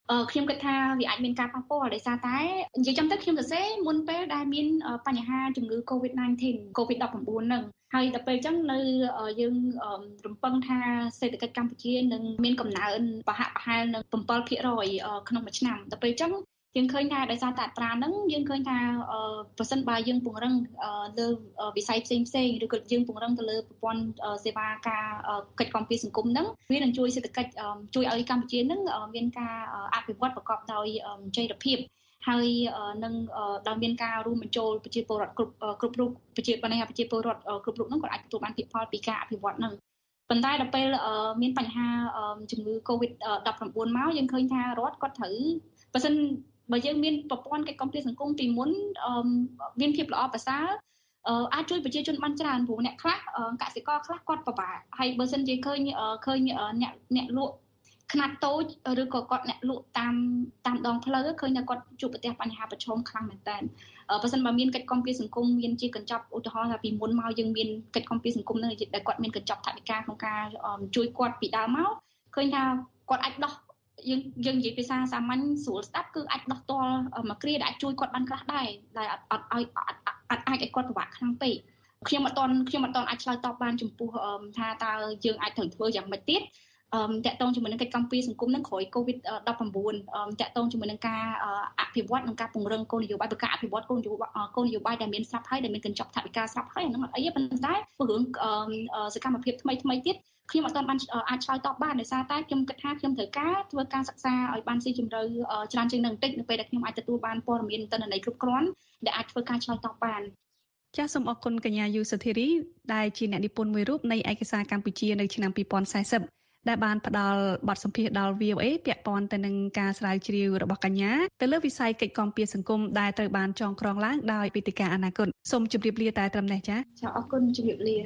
ខ្ញុំគិតថាវាអាចមានការប៉ះពាល់ដោយសារតែនិយាយចំទៅខ្ញុំសរសេរមុនពេលដែលមានបញ្ហាជំងឺ COVID-19 ហ្នឹងហើយដល់ពេលអញ្ចឹងនៅយើងរំពឹងថាសេដ្ឋកិច្ចកម្ពុជានឹងមានកំណើនប្រហាក់ប្រហែលនឹង 7% ក្នុងមួយឆ្នាំដល់ពេលអញ្ចឹងយើងឃើញថាដោយសារតែអត្រាហ្នឹងយើងឃើញថាប្រសិនបើយើងពង្រឹងលើវិស័យផ្សេងឬក៏យើងពង្រឹងទៅលើប្រព័ន្ធសេវាការកិច្ចគាំពារសង្គមហ្នឹងវានឹងជួយសេដ្ឋកិច្ចជួយឲ្យកម្ពុជាហ្នឹងមានការអភិវឌ្ឍប្រកបដោយចីរភាពហើយនឹងដោយមានការរួមបញ្ចូលប្រជាពលរដ្ឋគ្រប់រូបប្រជាពលរដ្ឋគ្រប់រូបហ្នឹងក៏អាចទទួលបានផលពីការអភិវឌ្ឍហ្នឹងប៉ុន្តែដល់ពេលមានបញ្ហាជំងឺ COVID-19 មកយើងឃើញថារដ្ឋគាត់ត្រូវបើសិនបើយើងមានប្រព័ន្ធកិច្ចគាំពារសង្គមពីមុនមានភាពល្អប្រសើរអាចជួយប្រជាជនបានច្រើនព្រោះអ្នកខ្លះកសិករខ្លះគាត់ពិបាកហើយបើសិនជាឃើញអ្នកលក់ខ្នាតតូចឬក៏គាត់អ្នកលក់តាមដងផ្លូវឃើញថាគាត់ជួបប្រទះបញ្ហាប្រឈមខ្លាំងមែនតើបើសិនបើមានកិច្ចគាំពារសង្គមមានជាកញ្ចប់ឧទាហរណ៍ថាពីមុនមកយើងមានកិច្ចគាំពារសង្គមនឹងដែលគាត់មានកញ្ចប់ថវិកាក្នុងការជួយគាត់ពីដើមមកឃើញថាគាត់អាចដោះយើងនិយាយភាសាសាមញ្ញស្រួលស្ដាប់គឺអាចដោះតល់មកគ្រាដែលអាចជួយគាត់បានខ្លះដែរដែលអត់ឲ្យគាត់ពិបាកខ្លាំងពេកខ្ញុំអត់ទាន់អាចឆ្លើយតបបានចំពោះថាតើយើងអាចត្រូវធ្វើយ៉ាងម៉េចទៀតតាក់ទងជាមួយនឹងកិច្ចគាំពារសង្គមនឹងក្រោយ COVID-19 តាក់ទងជាមួយនឹងការអភិវឌ្ឍនិងការពង្រឹងគោលនយោបាយការអភិវឌ្ឍគោលនយោបាយដែលមានស្រាប់ហើយដែលមានកញ្ចប់ថវិកាស្រាប់ហើយហ្នឹងអត់អីទេប៉ុន្តែរឿងសកម្មភាពថ្មីទៀតខ្ញុំអត់ទាន់បានអាចឆ្លើយតបបានដោយសារតែខ្ញុំគិតថាខ្ញុំត្រូវការធ្វើការសិក្សាឲ្យបានស៊ីជម្រៅច្រើនជាងនឹងបន្តិចនៅពេលដែលខ្ញុំអាចទទួលបានព័ត៌មានទិន្នន័យគ្រប់គ្រាន់ដែលអាចធ្វើការឆ្លើយតបបានចាសសូមអរគុណកញ្ញាយូសុធារីដែលជាអ្នកនិពន្ធមួយរូបនៃឯកសារកម្ពុជានៅឆ្នាំ2040ដែលបានផ្ដល់បទសម្ភាសន៍ដល់ VOA ពាក់ព័ន្ធទៅនឹងការស្រាវជ្រាវរបស់កញ្ញាទៅលើវិស័យកិច្ចគាំពារសង្គមដែលត្រូវបានចងក្រងឡើងដោយវេទិកាអនាគតសូមជម្រាបលាតែត្រឹមនេះចា៎អរគុណជម្រាបលា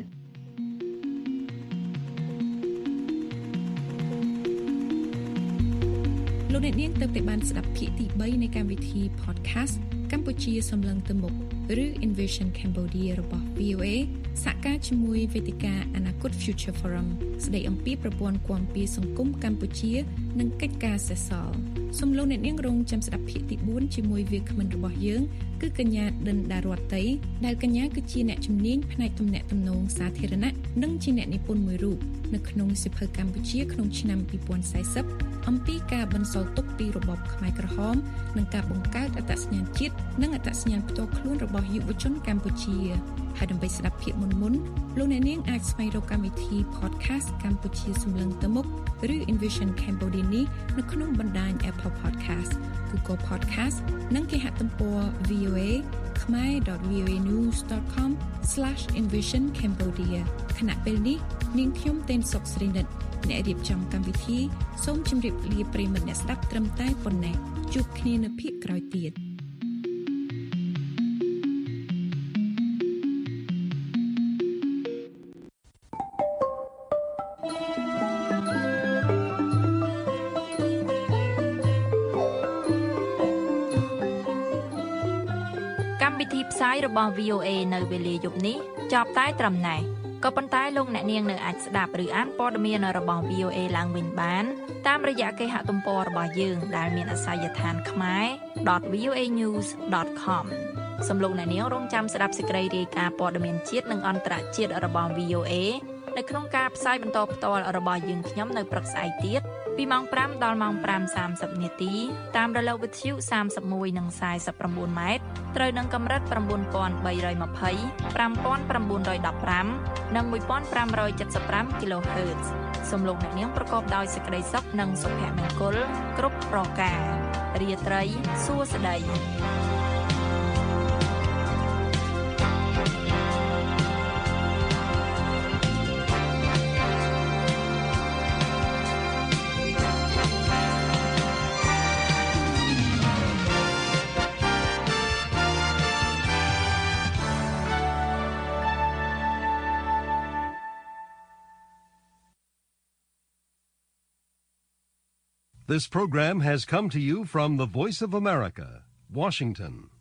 លោកអ្នកនាងទើបតែបានស្ដាប់ភាគទី3នៃកម្មវិធី podcast កម្ពុជាសម្លឹងទៅមុខឬ Envision Cambodia របស់ VOA សហការជាមួយវេទិកាអនាគត Future Forum ស្ដីអំពីប្រព័ន្ធគាំពារសង្គមកម្ពុជានិងកិច្ចការសេសសល់សូមលោកអ្នកនាងរងចាំស្ដាប់ភាគទី4ជាមួយវាគ្មិនរបស់យើងគឺកញ្ញាដិនដារ៉ាតីដែលកញ្ញាគឺជាអ្នកជំនាញផ្នែកទំនាក់ទំនងសាធារណៈនិងជាអ្នកនិពន្ធមួយរូបនៅក្នុងសៀវភៅកម្ពុជាក្នុងឆ្នាំ2040អំពីការបន្សល់ទុកពីរបបខ្មែរក្រហមនិងការបង្កើតអត្តសញ្ញាណជាតិនិងអត្តសញ្ញាណផ្ទាល់ខ្លួនរបស់យុវជនកម្ពុជាហើយដើម្បីស្ដាប់ភាគមុនលោកអ្នកនាងអាចស្វែងរកកម្មវិធី podcast កម្ពុជាសម្លឹងទៅមុខឬ Envision Cambodia នេះនៅក្នុងបណ្ដាញ Apple Podcast, Google Podcast និងគេហទំព័រ voa.voanews.com/Envision Cambodia ខណៈពេលនេះនាងខ្ញុំទេនសុកស្រីនិតអ្នករៀបចំកម្មវិធីសូមជម្រាបលាប្រិយមិត្តអ្នកស្ដាប់ត្រឹមតែប៉ុណ្ណេះជួបគ្នានៅភាគក្រោយទៀតផ្សាយរបស់ VOA នៅវេលាយប់នេះចប់តែត្រឹមណេះក៏ប៉ុន្តែលោកអ្នកនាងនៅអាចស្ដាប់ឬអានព័ត៌មានរបស់ VOA ឡើងវិញបានតាមរយៈគេហទំព័ររបស់យើងដែលមានអាសយដ្ឋានkhmer.voanews.com សូមលោកអ្នកនាងរងចាំស្ដាប់សេចក្តីរាយការណ៍ព័ត៌មានជាតិនិងអន្តរជាតិរបស់ VOA នៅក្នុងការផ្សាយបន្តផ្ទាល់របស់យើងខ្ញុំនៅព្រឹកស្អែកទៀតពីម៉ោង5ដល់ម៉ោង 5:30 នាទីតាមរលកវិទ្យុ 31 និង 49 ម៉ែត្រត្រូវនឹងកម្រិត 9320 5915 និង 1575 kHz សូមលោកអ្នកនាងប្រកបដោយសេចក្តីសុខនិងសុភមង្គលគ្រប់ប្រការរាត្រីសួស្តី This program has come to you from the Voice of America, Washington.